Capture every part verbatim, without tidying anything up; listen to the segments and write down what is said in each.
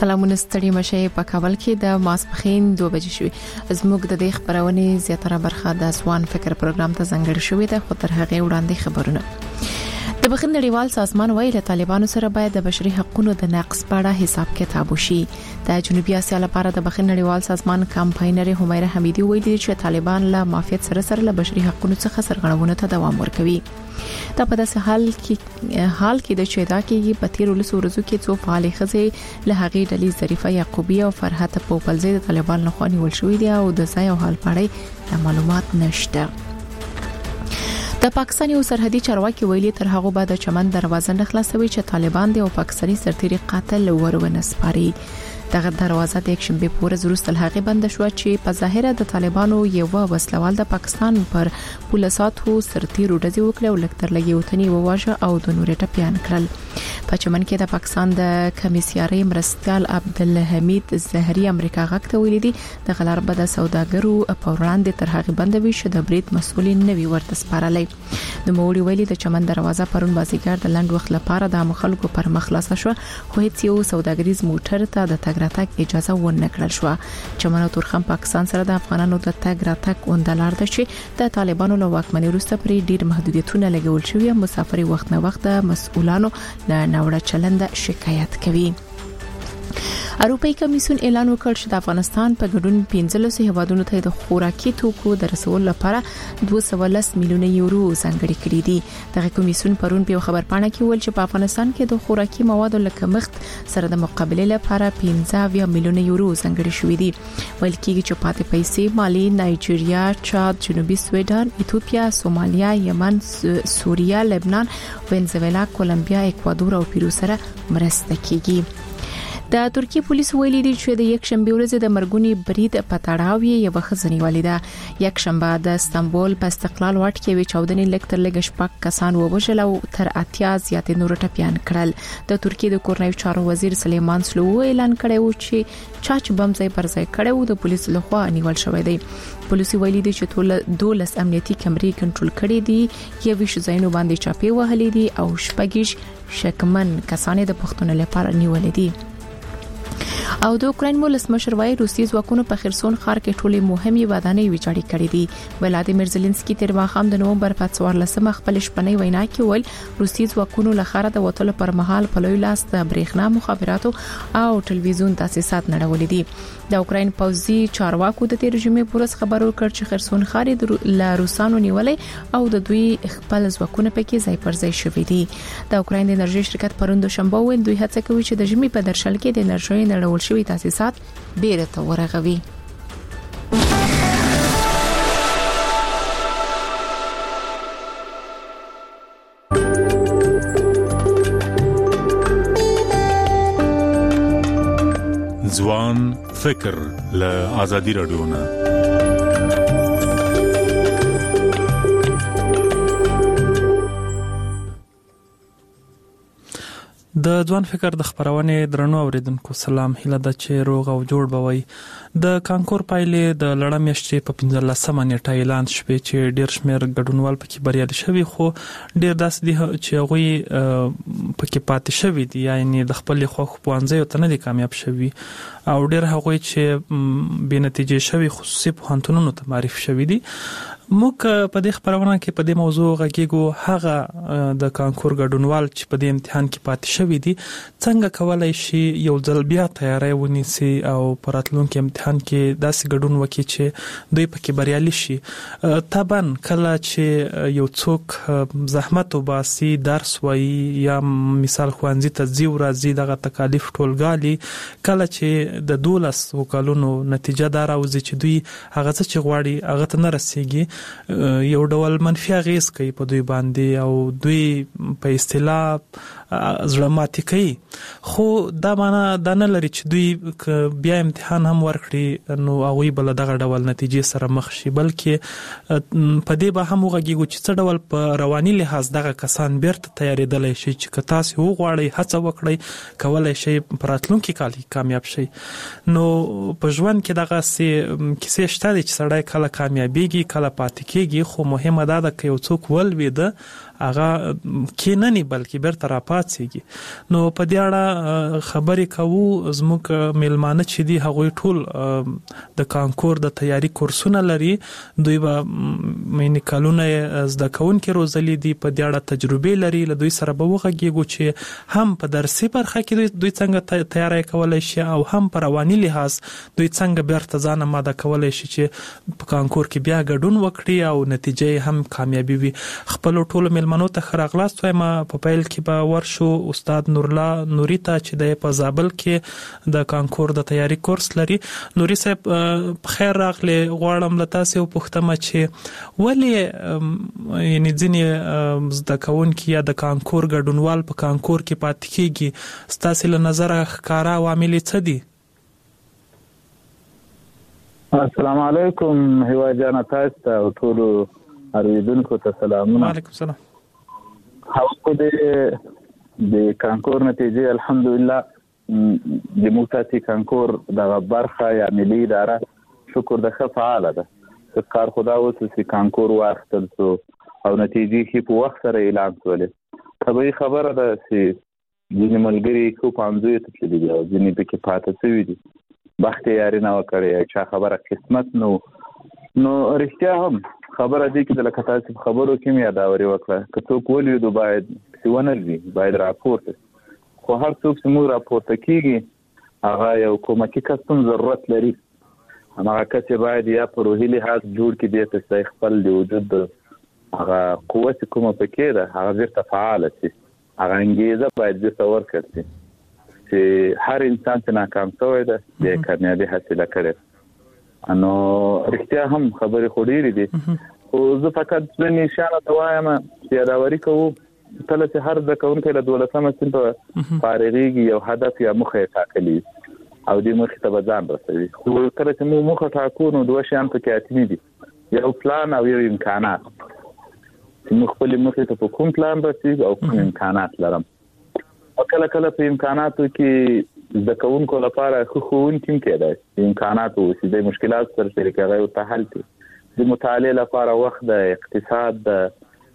سلامونه ستړي مشه په کابل کې د ماسپخین دوه بجې شوې. زموږ د دې خبرونه زیاتره برخه د ځوان فکر پروګرام ته ځانګړې شوې ده، خو تر هغه وړاندې خبرونه. د بخښنې نړیوال سازمان وایي له طالبانو سره باید د بشري حقوقو د نقض په اړه حساب کتاب وشي. د جنوبي اسیا لپاره د بخښنې نړیوال سازمان کمپاینر همیره حمیدي ویلي چې طالبان له مافیات سره سره له بشري حقوقو څخه سرغړونو ته دوام ورکوي. دا په داسې حال کې حال کې د چیدا کې په تیر ولس ورځو کې څو فعالې خزې له هغې ډلې ظریفه یعقوبی او فرحت پوپلزی د طالبان له خوا نیول شوې دي او د ځای او حال په اړه معلومات نشته. د پاکستان یو سرحدي چارواکي ویلي تر هغه بعد چمن دروازه نه خلاصوي چې طالبان د پاکستاني سرتیري قاتل ورونه سپاري. دغه دروازه د یک شنبه پورې وروسته هغه بند شو چې په ظاهره د طالبانو یو وسلوال د پاکستان پر پولیساتو سرتیرو ډزې وکړه او لکتر لګي وتنی وواژه او د نورې ټپيان کړل. په چمن کې د پاکستان د کمیسیاري مرستيال عبدالحمید زهري امریکا غاکته ویلي دي د غلار بد سوداګرو په وړاندې تر هغه بند وی شو د بریټ مسولین نوي ورته سپارلای. د موړي ویلي د چمن دروازه پرون بازیګر د لند وخت لپاره د مخالکو پر مخلاصه شو، خو هیڅ یو سوداګریز موټر ته د تګ راتګ اجازه ونه کړل شو. چمن او تورخم پاکستان سره د افغانانو د تګ راتګ وندلار ده چې د طالبانو له واکمنۍ وروسته پرې ډیر محدودیتونه لګول شوی. مسافر وخت نه وخت د مسؤلانو له نوړه چلند شکایت کوي. اروپאי کمیسیون اعلان وکړ چې د افغانستان په ګډون پنځلس هیوادونو ته د خوراکي توکو د رسول لپاره دوه سوه لس میلیونه یورو ځانګړي کړي دي. دغه کمیسیون پرون په خبر پاڼه کې ویل چې په افغانستان کې د خوراکي موادو لکه مخت سره د مقابله لپاره پنځه میلیونه یورو ځانګړي شوې دي. ویل کېږي چې پاتې پیسې مالی، نایجیریا، چاد، جنوبي سویډن، ایتوپیا، سومالیا، یمن، سوریه، لبنان، وینزویلا، کولمبیا، اکوادور او پیرو سره مرسته کیږي. د ترکیه پولیس ویلي دي چې د یک شنبه ورځ د مرګونی برید په تړاو یې یو خزنی ولیده. یک شنبه د استانبول په استقلال واټ کې وی چودنې لکتر لګ شپږ کسان ووژل او تر اتیا زیات نور ټپيان کړل. د ترکیه د کورنۍ چارو وزیر سلیمان سلو اعلان کړی و چې چاچ بم ځای پر ځای کړو د پولیس لخوا نیول شوی دی. پولیس ویلي دي چې ټول دولس امنیتي کمرې کنټرول کړي دي، یو ویش ځایونو باندې چاپی وهلې دي او شپږیش شکمن کسان د پښتون لپاره نیول دي. او د اوکرين ولسمشر وایي روسي ځواکونو په خرسون ښار کې ټولې مهمه ودانۍ ویجاړې کړې دي. ولادیمیر زيلنسکي تیر ماښام د نومبر په څوارلسمه خپل شپنۍ وینا کې ویل روسي ځواکونو له ښار د وټلو پر مهال په لوی لاس د برېښنا مخابراتو او ټلویزیون تاسیسات نړولې دي. د اوکرين پوځي چارواکو د تیر جمعې پورس خبر ورکړ چې خرسون ښار د لا روسانو نیولې او د دوی خپل ځواکونه پکې ځای پر ځای شوې دي. د اوکرين د انرژي شرکت پروند شنبه ویل دوی هڅه کوي چې د جمعې په درشل کې د انرژي نړول شوی تاسیسات بیرته ورغوي. ځوان فکر له آزادي رادیو نه د ځوان فکر د خبرونه درنو اوریدونکو سلام، هیله ده چې روغ او جوړ بوي. د کانکور پایلې د لړم میاشتې په پنځلسمه نیټه اعلان شوې چې ډیر شمیر ګډونوال پکې بریالي شوي، خو ډیر داسې دي چې هغه پکې پاتې شوي دي، یعنی د خپل خوښ پوهنځي ته نه دي کامیاب شوي او ډیر هغه چې بې نتیجې شوي خصوصي پوهنتونونو ته معرفي شوي دي. موږ په دې خبرونه کې په دې موضوع غږیږو هغه د کانکور ګډونوال چې په دې امتحان کې پاتې شوي دي څنګه کولای شي یو ځل بیا تیاری ونیسي او په راتلونکي امتحان کې داسې ګډون وکړي چې دوی پکې بریالي شي. طبعا کله چې یو څوک زحمت وباسي، درس وایي یا مثال ښوونځي ته ځي ورځي دغه تکالیف ټولګالي، کله چې د دولس وکالونو نتیجه دا راوځي چې دوی هغه څه چې غواړي هغه ته نه رسیږي، یو ډول منفي اغیز کوي په دوی باندې او دوی په اصطلاح زړه ماتي کوي. خو دا معنا دا نه لري چې دوی بیا امتحان هم ورکړي نو هغه بل دغه ډول نتیجې سره مخ شي، بلکې په دې به هم وغږیږي چې څه ډول په رواني لحاظ دغه کسان بیرته تیارېدلی شي چې که تاسو وغواړئ هڅه وکړئ کولای شي په راتلونکي کال کې کامیاب شي. نو په ژوند کې دغه سه کیسې شته چې سړی کله کامیابیږي کله پاتې کیږي خو مهمه ده د یو څوک ولويده هغه کیننی بلکې بیرته را پاتېږي. نو په دې اړه خبرې کوو زموږ میلمانه چې دي هغوی ټول د کانکور د تیاری کورسونه لري. دوی به مینه کلونه زده کوونکي روزلي دي په دې اړه تجربه لري. له دوی سره به وغږیږو چې هم په درسي برخه کې دوی څنګه تیاری کولای شي او هم په رواني لحاظ دوی څنګه بیرته ځان آماده کولای شي چې په کانکور کې بیا ګډون وکړي او نتیجه هم کامیابی وي. خپل ټول میلمنو ته خراغلاست وایم. په پیل کې به ورشو استاد نورلا نوري ته چې د په زابل کې د کانکور د تیاری کورس لري. نوري صاحب بخیر راغلی. غواړم له تاسو وپوښتم چې ولې یعنی ځینې زده کوونکي یا د کانکور ګډونوال په کانکور کې پاتې کیږي ستاسو له نظر ښکارا عوامل څه دي؟ السلام علیکم هیوا جان تاسو ته او ټول اوریدونکو ته سلامونه. وعلیکم السلام. هاو د د کانکور نتیجه الحمدلله د موتاتی کانکور د برخه یا ملي اداره شکر د ښه فعاله ده. کار خدا اوس چې کانکور واخیستل شو او نتیجې کې په وخت سره اعلان شولې. طبیعي خبره ده چې ځینې ملګري خو پانځوي ته تللي دي او ځینې پکې پاتې شوي دي. بخت یاري نه وکړي چا خبره قسمت نو نو رښتیا هم خبره دي چې د لکه تاسو خبرو کې مې یادوري وکړه که څوک ولیدو باید سیونل وي باید راپورته. خو هر څوک چې موږ راپورته کیږي هغه یو کومکی کس هم ضرورت لري. هغه کس باید یا په روحي لحاظ جوړ کړي دي چې خپل د وجود هغه قوت کومه پکې ده هغه بیرته فعاله شي. هغه انګیزه باید بیرته ورکړل شي چې هر انسان چې ناکام شوی ده د کامیابی حاصله کړي. نو رښتیا هم خبرې خو ډېرې دي خو زه فقط څه نشانه ته وایم چې یادوري کوو کله چې هر زده کوونکی له دولسمه صنف فارغېږي یو هدف یا موخه یې ټاکلي او دې موخې ته به ځان رسوي. خو کله چې موږ موخه ټاکو نو دوه شیان پکې حتمي دي یو پلان او یو امکانات. چې موږ خپلې موخې ته په کوم پلان رسېږو او کوم امکانات لرم. او کله کله په امکاناتو کې زده کوونکو لپاره خو ښوونکي هم کېدای شي امکانات اوسي د مشکلات سره شریک هغه ورته حل کړي. د مطالعې لپاره وخت د اقتصاد د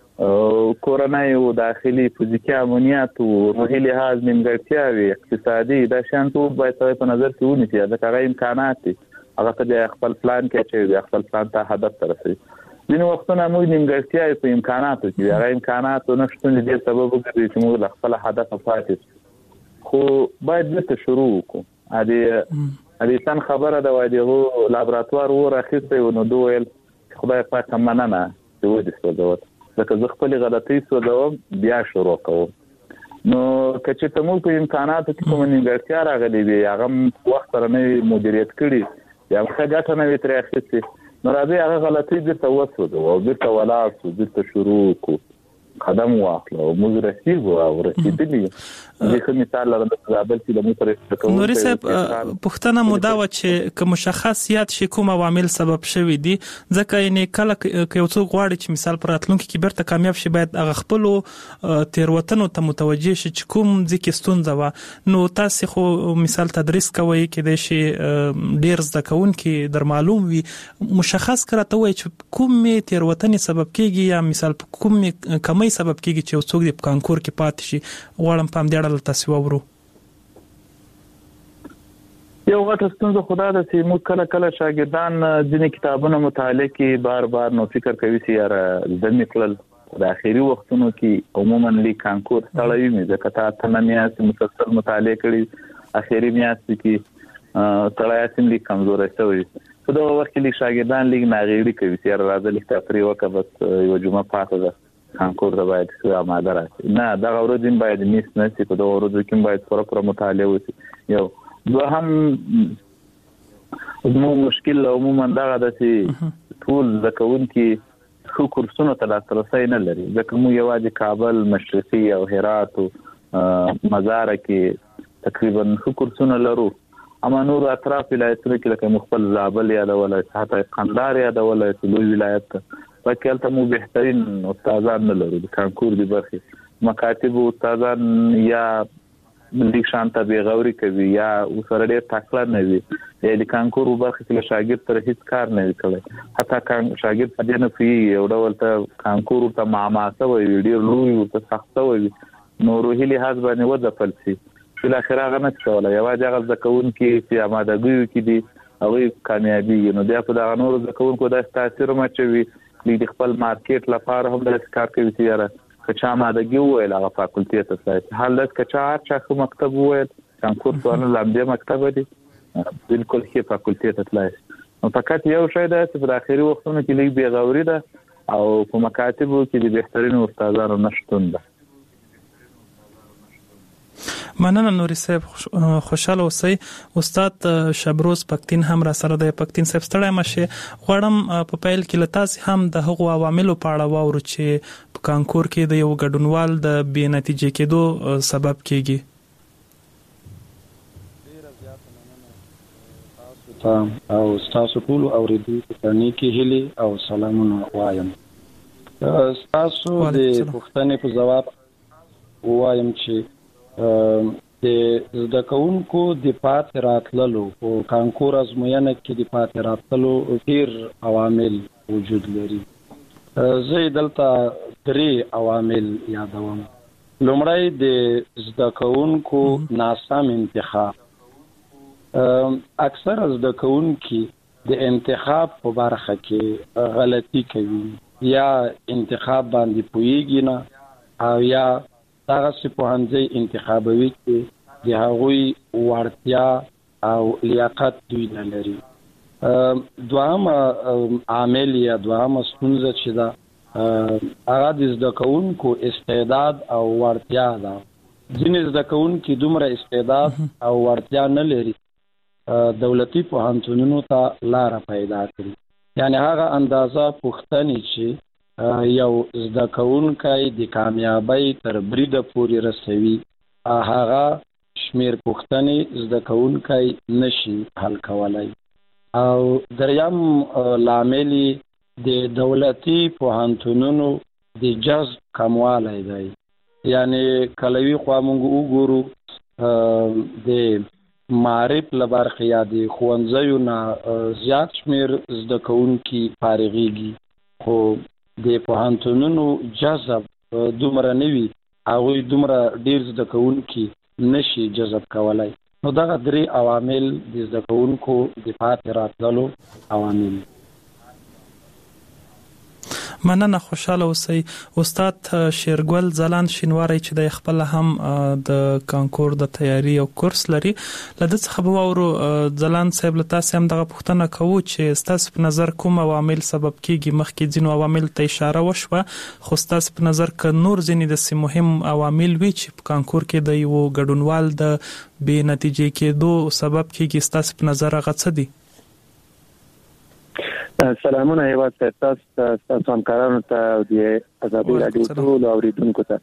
کورنۍ او داخلي فزیکي امنیت او روحي لحاظ نیمګړتیاوې اقتصادي دا شیان ټول باید په نظر کې ونیسي. ځکه هغه امکانات دي هغه ته د خپل پلان کې چې خپل پلان ته هدف ته رسوي. ځینې وختونه موږ نیمګړتیاوې په امکاناتو کې هغه امکاناتو نشتون دې سبب وګرځي چې موږ له خپل هدف پاتې خو باید دې شروع وکړو. ا دې ا دې څنګه خبره ده وای دغه لابراتوار ور اخیسته و نو دویل خدای پاک مننه چې و دې سوځوت ځکه زه خپل غلطۍ سوځوم بیا شروع کوم. نو کچې ته موږ په امکاناتو کې کوم نیمګړتیا راغلي وي هغه وخت سره نه مدیریت کړي یا څنګه ګټه نه وي ترې اخیستي نو راځي هغه غلطۍ بیرته وسوځو او بیرته ولاړ شو بیرته شروع کو قدم واخلو او موږ رسیدو او رسیدلی. د کوم مثال لرم د زابل چې د موټر کوم نوري صاحب پښتنه مودا و چې کوم مشخصیت شي کوم عوامل سبب شوي دي ځکه یې کله کې یو څوک غواړي چې مثال پر راتلونکي کې بیرته کامیاب شي باید هغه خپل تیروتنو ته متوجه شي چې کوم ځکه ستونزه و. نو تاسو خو مثال تدریس کوي کې د شي ډیر زده کوونکي در معلوم وي مشخص کړه ته وایي چې کوم تیروتنې سبب کیږي یا مثال کوم کمی سبب کیږي چې څوک د کانکور کې پاتې شي. غواړم پام دې اړه تاسو وورو. یو غټه ستونزه خدا ده چې موږ کله کله شاګردان ځینې کتابونه مطالعه کوي بار بار نو فکر کوي چې یاره د میکل د اخیری وختونو کې عموما لی کانکور ستړی مې ځکه تا ته میاشت مسلسل مطالعه کړي اخیری میاشت کې ستړی سم لی کمزوري شوی. په دا وخت کې شاګردان لیک ناغېړي کوي چې یاره راځي لیک تفریح وکړه بس یو جمعه پاتې ده کانکور د باید څه آماده راشي. نه دا ورځین باید میس نه شي په دا ورځو کې باید پوره پوره مطالعه وشي. یو دوهم زموږ مشکل عموما دا ده چې ټول زکونکي خو کورسونو ته لاسرسي نه لري ځکه موږ یوازې کابل مشرقي او هرات او مزار کې تقریبا خو کورسونه لرو. اما نور اطراف ولایتونو کې لکه مخبل زابل یا د ولایت حتی قندهار یا د ولایت لوی ولایت پکې ته مو بهترین استادان نه لرو د کانکور دی برخه مکاتب استادان یا لیک شانته بیغوري کوي یا وسره ډېر تکړه نه وي یا د کانکور برخه کې شاګرد تر هیڅ کار نه کوي حتی کان شاګرد په دې نه پی یو ډول ته کانکور ته معاماسه وي ډېر لوی او ته سخت وي نو روحي لحاظ باندې وځپل شي په اخر هغه نه څوله یو ځای ځکون کې چې آمادګي کې دي هغه کامیابی نو بیا په دا نور ځکون کو د تاثیر مچوي د خپل مارکیټ لپاره هم د کار کوي چې کچا آمادګي وایي هغه فاکولټي ته ځي حال د کچا چې مکتب وایي کانکور څونه لامده مکتب دي بالکل کې فاکولټي ته تلای نو فقط یو شی ده چې په اخري وختونو کې لیک بیغوري ده او په مکاتبو کې د بهترین استادانو نشټون ده. مننه نوري صاحب خوشاله اوسئ. استاد شبروز پکتین هم را سره د پکتین صاحب ستړی مشه غواړم په پیل کې لتاس هم د هغو عواملو په اړه واورو چې په کانکور کې د یو ګډونوال د بې نتیجې کېدو سبب کیږي. او تاسو ټول اوریدونکو ته نیکی هیلي او سلامونه وایم. تاسو د پوښتنې په جواب وایم چې د زده کوونکو د پاتې راتللو او کانکور ازموینه کې د پاتې راتللو ډېر عوامل وجود لري. زه دلته درې عوامل یادوم. لومړی د زده کوونکو ناسم انتخاب. اکثر زده کوونکي د انتخاب په برخه کې غلطي کوي یا انتخاب باندې پوهیږي نه او یا هغه څه پوهنځي انتخابوي چې د هغوی وړتیا او لیاقت دوی نه لري. دوهم عامل یا دوهم ستونزه چې ده هغه د زده کوونکو استعداد او وړتیا ده. ځینې زده کوونکي دومره استعداد او وړتیا نه لري دولتي پوهنتونونو ته لاره پیدا کړي. یعنی هغه اندازه پوښتنې چې یو زده کوونکی د کامیابی تر بریده پورې رسوي هغه شمیر پوښتنې زده کوونکی نشي حل کولای. او دریم لامل د دولتي پوهنتونونو د جذب کموالی دی. یعنی کلوي خوا موږ وګورو د معرف لبرخه یا د ښوونځیو نه زیات شمیر زده کوونکي فارغېږي خو د پوهنتونونو جذب دومره نه وي هغوی دومره ډېر زده کوونکي نشي جذب کولی. نو دغه درې عوامل د زده کوونکو د پاتې راتللو عوامل. مننه خوشاله اوسئ. استاد شیرګل ځلاند شینواری چې د خپل هم د کانکور د تیاری او کورس لري لده څخه به واورو. ځلاند صاحب له تاسو هم دغه پوښتنه کوو چې ستاسو په نظر کوم عوامل سبب کیږي. مخکې ځینو عوامل ته اشاره وشوه خو ستاسو په نظر که نور ځینې داسې مهم عوامل وي چې په کانکور کې د یو ګډونوال د بې نتیجې کېدو سبب کیږي ستاسو په نظر هغه څه دي؟ سلامونه هیواد ته تاسو تاسو همکارانو ته او د ازادي رادیو ټول اوریدونکو ته.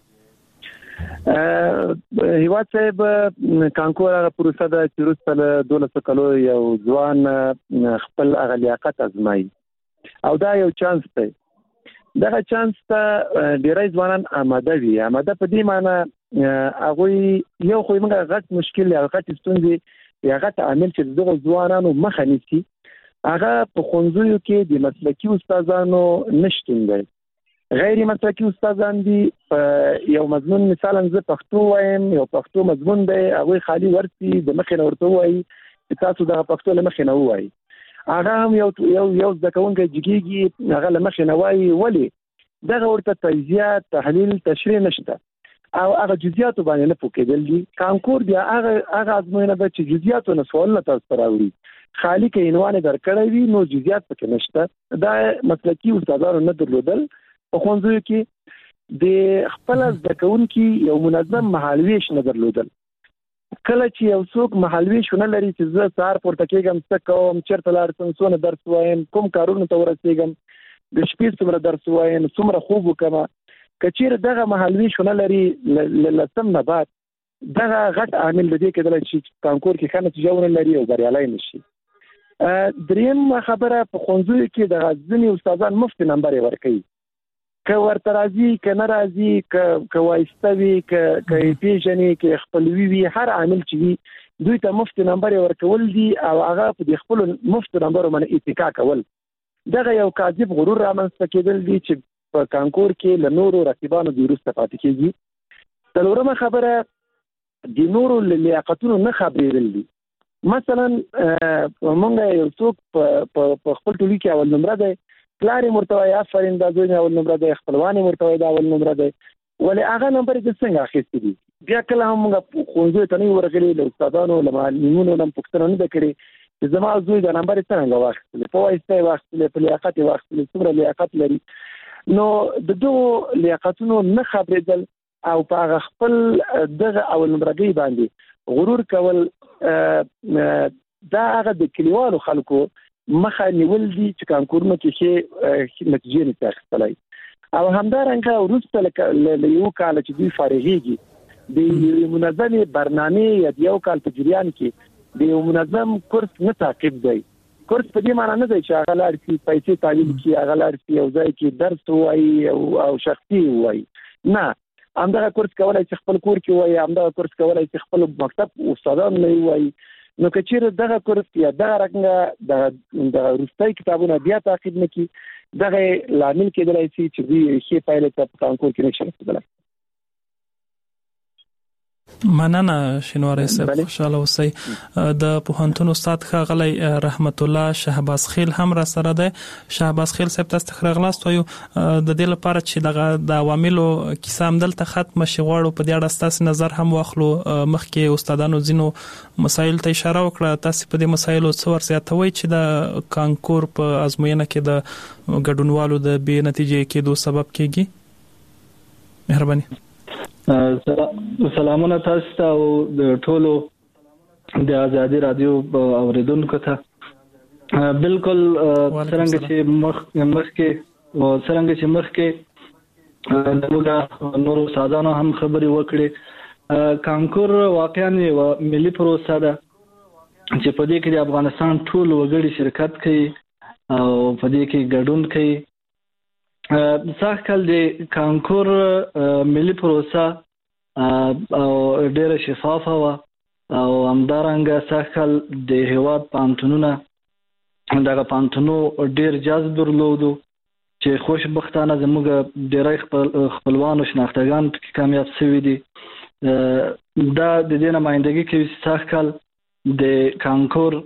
هیواد صاحب کانکور هغه پروسه ده چې وروسته له دولسو کالو یو ځوان خپل هغه لیاقت ازمایي او دا یو چانس دی. دغه چانس ته ډېری ځوانان آماده وي. آماده په دې معنی هغوی یو خو موږ غټ مشکل یا غټ ستونزې یا غټ عامل چې دغه ځوانانو مخه نیسي هغه په ښوونځیو کې د مسلکي استادانو نشتون دی. غیر مسلکي استادان دي. یو مضمون مثلا زه پښتو وایم یو پښتو مضمون دی هغوی خالي ورسي د مخې نه ورته ووایي چې تاسو دغه پښتو له مخې نه ووایي. هغه هم یو یو یو زده کوونکی جګېږي هغه له مخې نه وایي. ولې دغه ورته تجزیه تحلیل تشریح نشته او هغه جزئیاتو باندې نه پوهېدل دي. کانکور بیا هغه هغه ازموینه ده چې جزئیاتو نه سوالونه تاسو ته راوړي. خالی کې عنوان درکړی وي نو جزئیات پکې نشته. دا مسلکي استادانو نه درلودل. په ښوونځیو کې د خپل زده کوونکي یو منظم مهالویش نه درلودل. کله چې یو څوک مهالویش ونه لري چې زه سهار پورته کېږم څه کوم چېرته لاړ شم څونه درس وایم کوم کارونو ته ورسېږم د شپې څومره درس وایم څومره خوب وکړم که چېرې دغه مهالویش ونه لري له لسم نه بعد دغه غټ عامل د دې کېدلی چې کانکور کې ښه نتیجه ونه لري او بریالی نه شي. دریم خبره په ښوونځیو کې دغه ځینې استادان مفت نمبر یې ورکوي. که ورته راځي که نه راځي که که وایسته وي که که پیژنې که خپلوي وي هر عامل چې وي دوی ته مفت نمبر ورکول دي او هغه په دې خپل مفت نمبر باندې اتکا کول دغه یو کاذب غرور رامنځته کېدل دي چې په کانکور کې له نورو رقیبانو د وروسته پاتې کېږي. څلورمه خبره د نورو لیاقتونو نه خبرېدل دي. مثلا مونږ یو څوک په خپل ټولګي کې اول نمره دی پلار یې ورته وایي افرین دا زوی مې اول نمره دی خپلوان یې ورته وایي دا اول نمره دی ولې هغه نمبر یې څنګه اخیستی دي. بیا کله هم موږ ښوونځیو ته نه یو ورغلي له استادانو له معلمینو نه پوښتنه نه ده کړې چې زما زوی دا نمبر یې څرنګه واخیستلی په وایسته یې واخیستلی په لیاقت یې واخیستلی څومره لیاقت لري. نو د دغو لیاقتونو نه خبرېدل او په هغه خپل دغه اول نمرګۍ باندې غرور کول دا هغه د کلیوالو خلکو مخه نیول دي چې کانکورونو کې ښې نتیجې نشي اخیستلی. او همدارنګه وروسته له یو کال چې دوی فارغېږي د منظمې برنامې یا د یو کال په جریان کې د یو منظم کورس نه تعقیب دی. کورس په دې معنی نه دی چې هغه لاړ شي پیسې تعلیم کړي هغه لاړ شي یو ځای کې درس ووایي او شخصي ووایي نه همدغه کورس کولی چې خپل کور کې ووایي همدغه کورس کولی چې خپل مکتب استادان نه ووایي. نو که چیرې دغه کورس یا دغه رقمه د وروستي کتابونه بیا تعقیب نه کړي دغه لامل کېدلی شي چې دوی ښې پایلې ته په کانکور کې نشي رسېدلی. مننه شینواری صاحب خوشاله اوسئ. د پوهنتون استاد ښاغلی رحمت الله شهباز خیل هم را سره دی. شهباز خیل صاحب تاسو ته راغلاست وایو د دې لپاره چې دغه د عواملو کیسه هم دلته ختمه شي غواړو په دې اړه ستاسو نظر هم واخلو. مخکې استادانو ځینو مسایل ته اشاره وکړه تاسو په دې مسایلو څه ورزیاتوئ چې د کانکور په ازموینه کې د ګډونوالو د بې نتیجې کېدو سبب کېږي. مهرباني. سلامونه تاسو ته او د ټولو د آزادي رادیو اوریدونکو ته. بالکل څنګه چې مخ مخکې او څنګه چې مخکې دغه نورو سازانو هم خبري وکړي کانکور واقعا یو ملي پروسه ده چې په دې کې د افغانستان ټول وګړي شرکت کوي او په دې کې ګډون کوي. سخت کال د کانکور ملي پروسه او ډېره شفافه وه او همدارنګه سخت کال د هیواد پوهنتونونه دغه پوهنتونو ډېر جذب درلودو چې خوشبختانه زموږ ډېری خپل خپلوان او شناختګان پکې کامیاب شوي دي. دا د دې نمایندګي کوي چې سخت کال د کانکور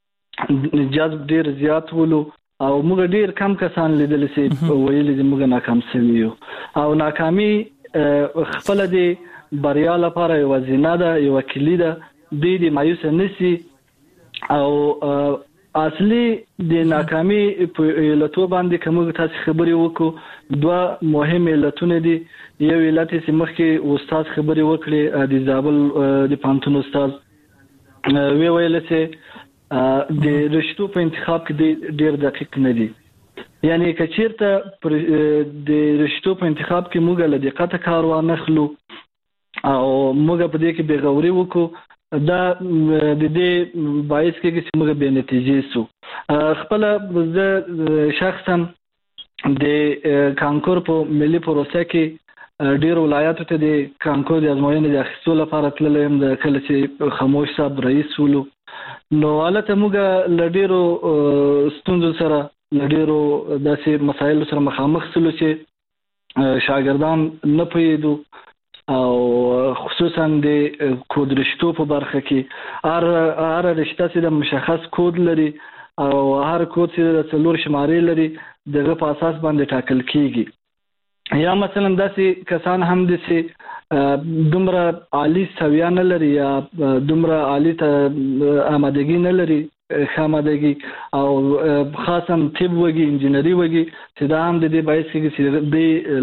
جذب ډېر زیات ولو او موږ ډیر کم کسان لیدل سي ویلي چې موږ ناکام شوي یو او ناکامي خپل د بریا لپاره یو زینه ده یو کلی ده د دې مایوس نشي او اصلي د ناکامي په علتو باندې کوم تاسو خبري وکړو دوه مهمه علتونه دي. یو علت چې مخکې استاد خبري وکړي د زابل د پانتون استاد وی ویل چې د رشتو په انتخاب کې ډېر دقیق نه دي. یعنی که چیرته د رشتو په انتخاب کې موږ له دقت کار وانخلو او موږ په دې کې بېغوري وکړو دا د دې باعث کېږي چې موږ بې نتیجې سو. خپله زه شخصا د کانکور په ملي پروسه کې ډېر ولایاتو ته د کانکور د ازموینې د اخیستو لپاره تللی یم د کله چې خاموش صاحب رئیس ولو. نو هلته موږ له ډېرو ستونزو سره له ډېرو داسې مسایلو سره مخامخ شولو چې شاګردان نه پوهېدو او خصوصا د کود رشتو په برخه کې هر هر رشته چې د مشخص کود لري او هر کود چې د څلور شمارې لري دغه په اساس باندې ټاکل کېږي. یا مثلا داسې کسان هم دي چې دومره عالی سویه نه لري یا دومره عالی ته آمادګي نه لري ښه آمادګي او خاصا طب وږي انجینري وږي چې دا هم د دې باعث کېږي چې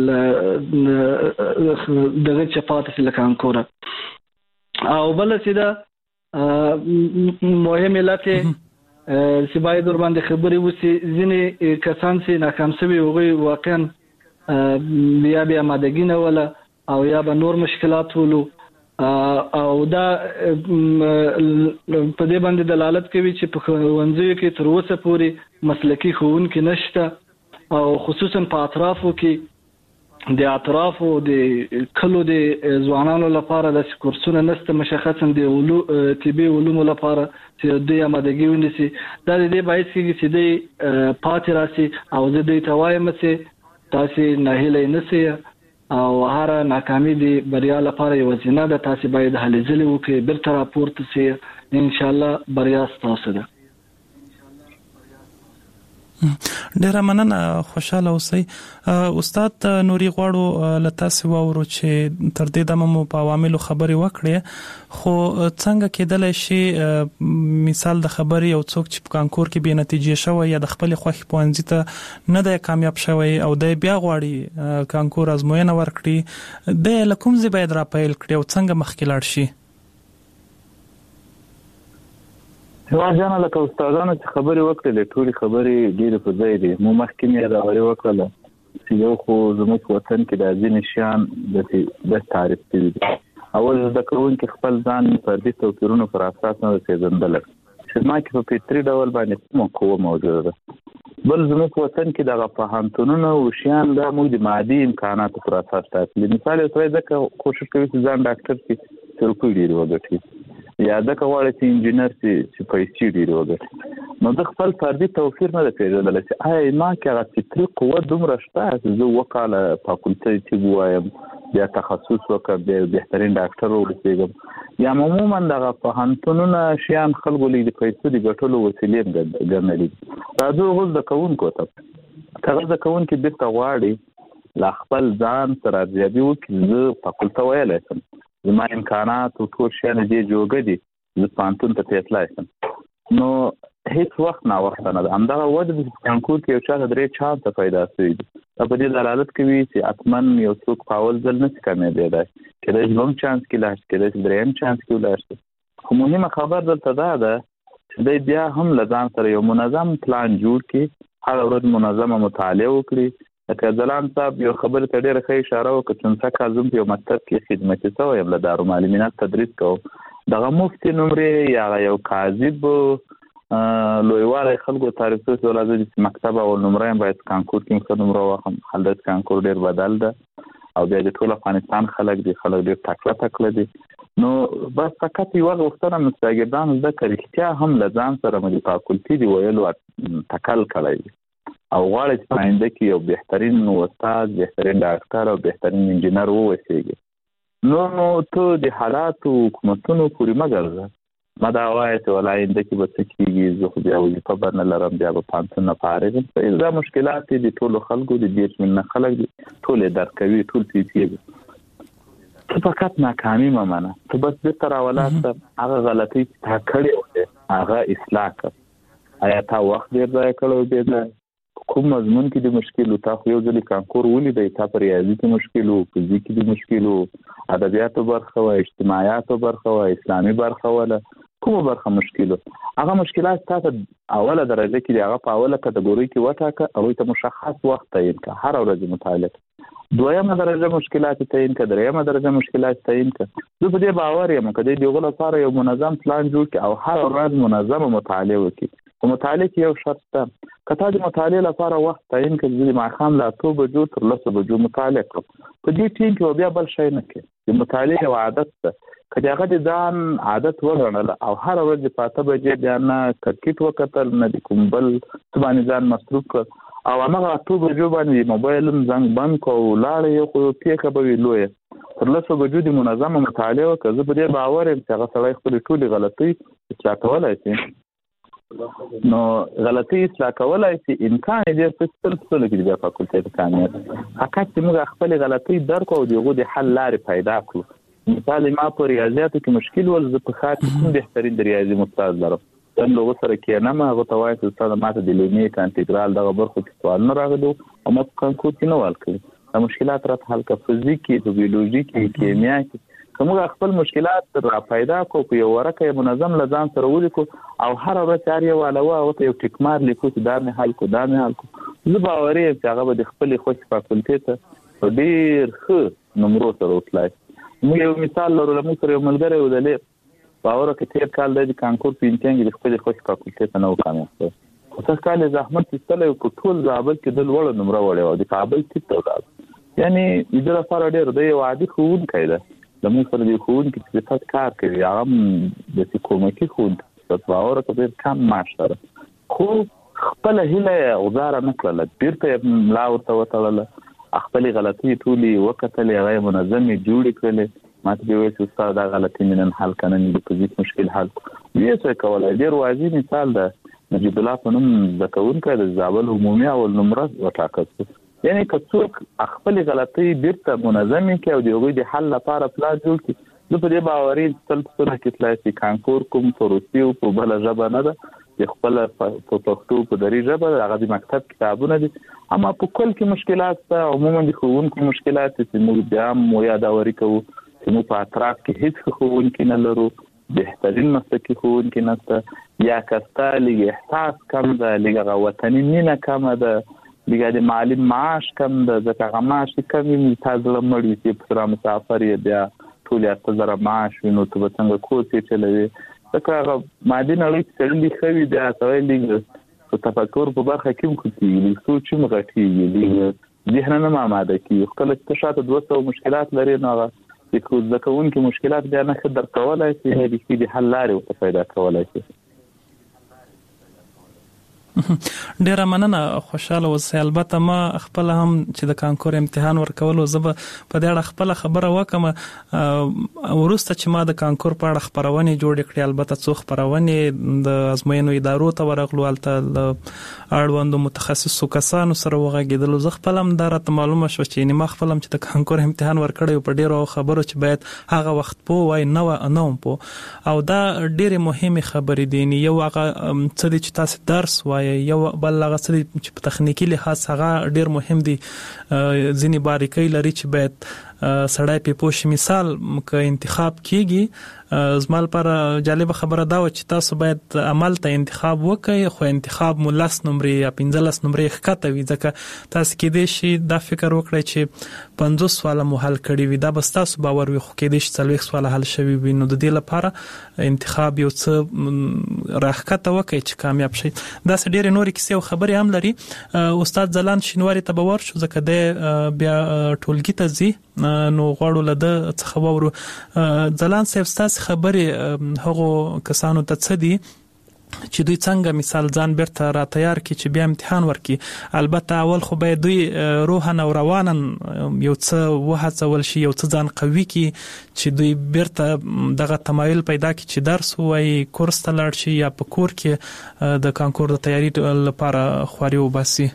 دوی دغه چپاته شي له کانکوره. او بله چې دا مهم علت چې باید ورباندې خبرې وشي ځینې کسان چې ناکام شوي هغوی واقعا بیا بیا آمادګي نه وله او یا به نور مشکلات ولو او دا په دې باندې دلالت کوي چې په ښوونځیو کې تر اوسه پورې مسلکي ښوونکي نشته او خصوصا په اطرافو کې د اطرافو د کلو د ځوانانو لپاره د کورسونه نشته مشخصا د علوم طبي علوم لپاره چې د آمادګي ونیسي دا د دې باعث کیږي چې د پاتې راسي او د دې توایم چې تاسو نه هلې نسی او هر ناکامي د بریا لپاره یو ځینه د تاسو باید هلې ځلې وکړي بیرته راپورته سي ان شاء الله بریا ستاسو ده. ډیره مننه خوشاله اوسئ استاد نوري غواړو لته سی وورو چې تر دې دمه مو په عواملو خبري وکړي خو څنګه کېدل شي مثال د خبري او څوک چې په کانکور کې به نتیجې شوی یا د خپل خوښ پوهنځي ته نه دی کامیاب شوی او د بیا غواړي کانکور ازموینه ورکړي د لکم زی باید را پیل کړي او څنګه مخکې لاړ شي. هوا جانا لکه استادانو چې خبرې وکړې د ټولي خبرې ډېرې په ځای دي. مو مخکې مې راوړې وکړله چې یو خو زموږ وطن کې د ځینې شیان د تعریف شوي دي. اول زده کوونکي خپل ځان فردي توپیرونو پر اساس نه پېژندلی چې زما کې په فطري ډول باندې کومه قوه موجوده ده. بل زموږ وطن کې دغه پوهنتونونه او شیان دا موږ د مادي امکاناتو پر اساس ټاکلي. مثال یې سړی ځکه کوشش کوي چې ځان ډاکټر کړي چې روپۍ ډېرې وګټي یا ځکه غواړي چې انجینر شي چې پیسې ډېرې وګټي. نو د خپل فردي توپیر نه دی پېژندلی چې آیا ما کې هغه فطري قوه دومره شته چې زه اووه کاله فاکولټۍ طب ووایم بیا تخصص وکړم بیا بهترین ډاکټر ورسېږم یا عموما دغه پوهنتونونه شیان خلکو لږ د پیسو د ګټلو وسیلې ګڼلي. راځو هغو زده کوونکو ته که هغه زده کوونکي بېرته غواړي له خپل ځان سره ارزیابي وکړي زه فاکولټه ویلی شم زما امکانات او ټول شیان دې جوګه دي زه پوهنتون ته تللی شم. نو هیڅ وخت ناوخته نه ده. همدغه وجه ده چې کانکور کې یو چا ته درې چانسه پیدا شوي دي. دا په دې دلالت کوي چې حتما یو څوک په اول ځل نشي کامیابېدی. کېدای شي دویم چانس کې لاړ شي کېدای شي درېیم چانس کې ولاړ شي. خو مهمه خبر دلته دا ده چې دی بیا هم له ځان سره یو منظم پلان جوړ کړي هره ورځ منظمه مطالعه وکړي. لکه ځلان صاحب یو خبرې ته ډېره ښه اشاره وکړه چې نن کال زه په یو مکتب کې خدمتي شوی یم له دارالمعلمینات تدریس کوم. دغه مفتي نمرې یا یو کاذب لویوالی خلکو تعریف شوی چې ولازم چې مکتب اول نمره یم باید کانکور کې ښه نمره واخلم. هلته کانکور ډېر بدل ده او بیا د ټول افغانستان خلک دي خلک ډېر تکړه تکړه دي. نو بس فقط یوه غوښتنه مې شاګردانو زده که رښتیا هم له ځان سره مو د فاکولټي د ویلو تکل کړی وي او غواړي چې په آینده کې یو بهترین استاد بهترین ډاکټر او بهترین انجینر واوسېږي نو نو ته د حالاتو حکومتونو پورې مه ګرځه. ما دا وایه چې ولا آینده کې به څه کېږي زه خو بیا وظیفه به نه لرم بیا به پوهنتون نه فارغ یم. دا مشکلات دي د ټولو خلکو د دېرش میلیونه خلک دي ټول یې درک کوي ټول پوهېږي. ته فقط ناکامي مه منه ته بس بېرته راولاړ شه هغه غلطۍ چې تا کړې وې هغه اصلاح کړه. آیا تا وخت ډېر ضایع کړی بې ځایه کوم مضمون کې د مشکل تا خو یو ځلې کانکور ولیدی تا په ریاضي کې مشکل و فزیک کې د مشکل و ادبیاتو برخه وه اجتماعیاتو برخه وه اسلامي برخه وله کومه برخه مشکل و هغه مشکلات تا ته اوله درجه کې د هغه په اوله کټګورۍ کې وټاکه هغوی ته مشخص وخت تعیین کړه هره ورځ مطالعه دویمه درجه مشکلات تعیین کړه دریمه درجه مشکلات تعیین کړه. زه په دې باور یم که د هغو لپاره یو منظم پلان جوړ کړي او هره ورځ منظمه مطالعه وکړي. په مطالعه کې یو شرط شته که تا د مطالعې لپاره وخت تعیین کړي زه د ماښام له اتو بجو تر لسو بجو مطالعه کړم په دې ټیم کې بیا بل شی نه کوي. د مطالعې یو عادت ده که د هغه د ځان عادت وګڼله او هره ورځ د په اته بجې بیا نه کرکټ وکتل نه د کوم بل څه باندې ځان مصروف کړ او همغه اتو بجو باندې د موبایل هم زنګ بند کړو او لاړه یو خو یو پیښه به وي لویه تر لسو بجو د منظمه مطالعه وکړه. زه په دې باور یم چې هغه سړی خپلې ټولې غلطۍ اصلاح کولی شي. نو غلطۍ اصلاح کولی شي امکان یې ډېر په سل سلو کې د بیا فاکولټۍ ته کامیاب فقط چې موږ خپلې غلطۍ درک کړو او د هغو د حل لارې پیدا کړو. مثال ما په ریاضیاتو کې مشکل ول زه په ښار کې کوم بهترین د ریاضي استاد لرم زه له هغو سره کښېنم هغه ته وایم چې استاده ما ته د لیمیټ انټګرال دغه برخو کې سوالونه راغلي او ما په کانکور کې نه ول کړي دا مشکلات راته حل کړه. فزیک کې په بیولوژي کې کیمیا کې که موږ خپل مشکلات را پیدا کړو په یو ورقه یې منظم له ځان سره ولیکو او هره ورځ هر یو علاوه هغه ته یو ټیک مار لیکو چې دا مې حل کړو دا مې حل کړو زه باوري یم چې هغه به د خپلې خوښې فاکولټۍ ته په ډېر ښه نمرو سره وتلی. موږ یو مثال لرو له موږ سره یو ملګری و د لې باوره کې تېر کال دی د کانکور په امتحان کې د خپلې خوښې فاکولټۍ ته نه و کامیاب شوی خو سږ کال یې زحمت ایستلی و په ټول زابل کې د لوړه نمره وړې وه د کابل طب ته ولاړ یعنی د لپاره ډېر د یو عادي ښوونکی ده د موږ سره د ښوونکي چې صفت کار کوي هغه د کومکي ښوونکي په باور کې کم معاش سره خو خپل هیله غوړه نکړه بیرته ملا ورته وتړله خپل غلطي ټولي وکټلې هغه منظمي جوړ کړلې ماته دی وایي چې استاد دا غلطي منن حل کنه د فزیک مشکل حل یې څه کولای ډېر واضح مثال ده نجیب الله په نوم د کوونکو د زابل عمومي او نمبر وټاکل یعنی که څوک خپل غلطي بیرته منظمي کوي او د یوې د حل لپاره پلان جوړ کړي زه په دې باوري تل څه کې تلاسي کانکور کوم پروسي او په بل ژبه نه ده د خپل په پښتو په دری ژبه هغه د مکتب کتابونه دي اما په کل کې مشکلات ته عموما د ښوونکو مشکلات چې موږ بیا مو یادوري کوو چې موږ په اطراف کې هیڅ ښوونکي نه لرو بهترین مسلکي ښوونکي نشته یا کستا لږ احساس کم ده لږ وطني مینه کم ده لږ د معلم معاش کم ده ځکه هغه معاش کم وي تاسو لمړی چې په سره مسافر یې بیا ټول اته زره معاش وینو ته څنګه کوڅې چلوي ځکه هغه مادي نړۍ څلې خوي بیا سوي لږ په تفکر په برخه کې کوي سوچ مغټي لږ ذهن نه ماده کې خپل اکتشافات دوه سو مشکلات لري نو هغه د ځکهونکو مشکلات بیا نه خدای کولای شي چې د حل لارې او پیدا کولای شي ډیره مننه خوشاله اوسئ البته ما خپل هم چې د کانکور امتحان ورکول زه به په دې اړه خپل خبره وکم ورسته چې ما د کانکور په اړه خبرونه جوړ کړې البته څو خبرونه د ازموینو ادارو ته ورغلو البته د اړوندو متخصصو کسانو سره وغږیدل زه خپل هم درته معلومه شو چې ما خپل هم چې د کانکور امتحان ورکړې په ډیرو خبرو چې باید هغه وخت په وای نو نو په او دا ډیره مهمه خبرې دي یو هغه څه چې تاسو درس وای یو بل هغه چې په تخنیکی لحاظ هغه ډیر مهم دي ځینی باریکۍ لري چې باید سړی په پوښ مثال ک انتخاب کیږي زمال پر جالب خبره دا و چې تاسو باید عمل ته انتخاب وکړئ خو انتخاب ملس نمرې یا پنځلس نمرې ښکته وي ځکه تاسو کې دې شي دا فکر وکړئ چې پنځوس سوال مو حل کړی وي دا بس تاسو باور وي خو کې دې شي څلوېښت سوال حل شوی وي نو د دې لپاره انتخاب یو څه راښکته وکړئ چې کامیاب شئ دا څه ډېرې نورې کیسې او خبرې هم لري استاد ځلاند شینواري ته به ورشو ځکه د بیا ټولګي ته ځي نو غواړو لده څخه وورو ځلاند صاحب تاسو خبرې هغو کسانو ته څه دي چې دوی څنګه مثال ځان بیرته را تیار کړي چې بیا امتحان ورکړي البته اول خو باید دوی روحاً او روانا یو څه وهڅول شي یو څه ځان قوي کړي چې دوی بیرته دغه تمایل پیدا کړي چې درس وایي کورس ته لاړ شي یا په کور کې د کانکور د تیاری لپاره خواري وباسي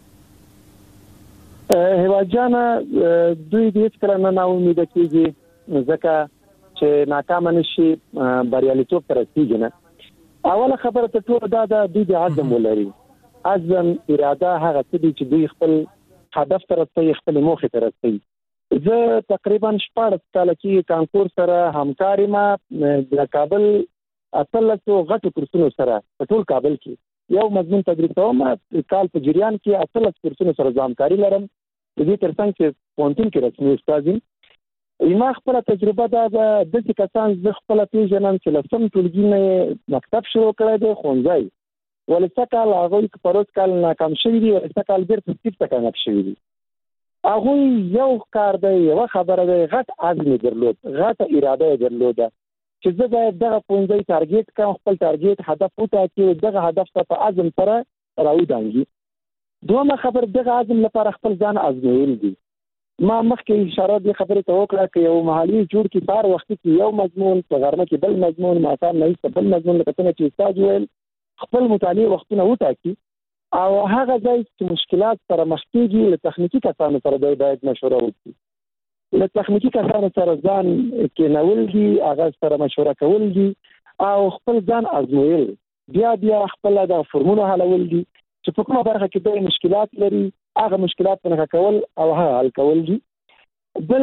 هیواجانا دوی دې څکره نه ناامید کیږي ځکه چې ناکام نشي بریالیتوب تر رسیږي نه اوله خبره ته ټول دا د دوی د عزم ولري عزم اراده هغه څه دي چې دوی خپل هدف ته رسي خپل موخه ته رسي زه تقریبا شپږ کال کې کانکور سره همکاري ما د کابل اصلته غټو کورسونو سره په ټول کابل کې یو مضمون تدریس کوم کال په جریان کې اصلته کورسونو سره ځامکاري لرم د دې ترڅنګ چې پونتین کې رسمي استاد یم ایما خپل تجربه دا د دې کسان ز خپل پیژنم چې لسم ټولګي نه مکتب شروع کړی دی خونځای ولڅ کال هغه پروت کال ناکام شوی دی ولڅ کال بیرته سټیپ ته کامیاب شوی دی هغه یو کار دی یو خبره دی غټ عزم درلود غټ اراده درلود چې زه باید دغه خونځای ټارګټ کوم خپل ټارګټ هدف وټاکم دغه هدف ته په عزم سره راوډانګي دوه خبر دغه عزم لپاره خپل ځان ازمویل دي ما مخکې اشاره دې خبرې ته وکړه چې یو محلي جوړ کې کار وخت کې یو مضمون په غرمه کې بل مضمون ماته نه بل مضمون لکه څنګه چې استاد ویل خپل مطالعه وختونه وټاکي او هغه ځای چې مشکلات سره مخ کېږي له تخنیکی کسانو سره باید مشوره وکړي له تخنیکی کسانو سره ځان کې نول دي هغه سره مشوره کول دي او خپل ځان ازمویل بیا بیا خپل د فرمونه حلول دي چې په کومه برخه کې د مشکلات لري هغه مشکلات نه کول او هغه حل کول دي بل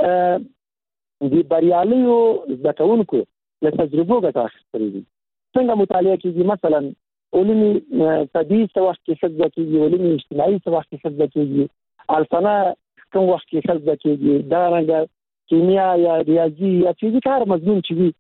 د بریالیو ځکهونکو له تجربو ګټه اخیستل دي څنګه مطالعه کیږي مثلا علمي طبيعي څه وخت کې څه کیږي علمي اجتماعي څه وخت کې څه کیږي الفنا کوم وخت کې څه کیږي دا رنګ کیمیا یا ریاضي یا فزیک هر مضمون چې وي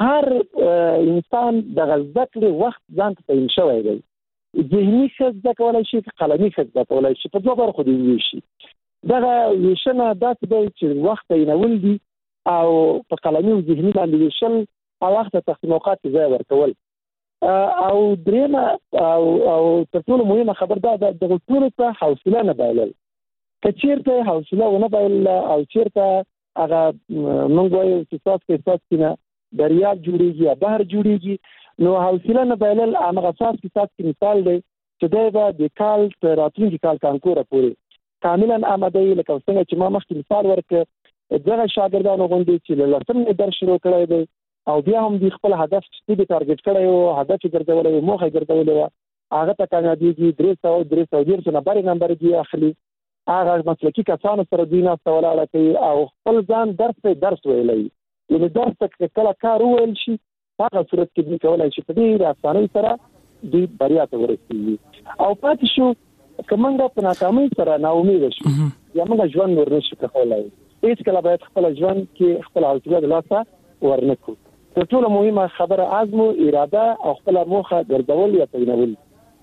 هر انسان د غزکل وخت ځان ته تعین شوی دی ذهني څه کولای شي قلمي څه کولای شي په دوه برخو دی شي دغه ویشنه داسې دی چې وخت یې نول دي او په قلمي او ذهني باندې ویشل او وخت تقسیمات کې ځای ورکول او درېمه او او تر ټولو مهمه خبر دا ده د ټولو ته حوصله نه بایلل که چیرته حوصله ونه بایلل او چیرته هغه موږ وایو چې تاسو کې تاسو کې دریاب جوړیږي یا بحر جوړیږي نو حوصله نه بایلل هغه اساس کې تاسو مثال دی چې دا به د کال تر راتلونکي کال کانکور پورې کاملا آماده وي. لکه څنګه چې ما مخکې مثال ورکړ دغه شاګردانو غونډې چې له لسم نه درس شروع کړی دی او بیا هم د خپل هدف چې د ټارګټ کړی او هدف یې ګرځولی وي موخه یې ګرځولې وه هغه ته کامیابېږي درې سوه درې سوه دېرش نمبرې نمبر دي اخلي هغه مسلکي کسانو سره دوی ناسته ولاړه کوي او خپل ځان درس ته درس ویلی یعنې درس ته کله کار وویل شي هغه صورت کې دوی کولی شي په ډېرې اسانۍ سره دوی بریا ته ورسېږي او پاتې شو که موږ په ناکامۍ سره ناامیده شو یا موږ ژوند ور نشو کولی هېڅکله باید خپل ژوند کې خپل حوصله د لاسه ورنه کړو. تر ټولو مهمه خبره عزم او اراده او خپل موخه ګرځول یا تعینول.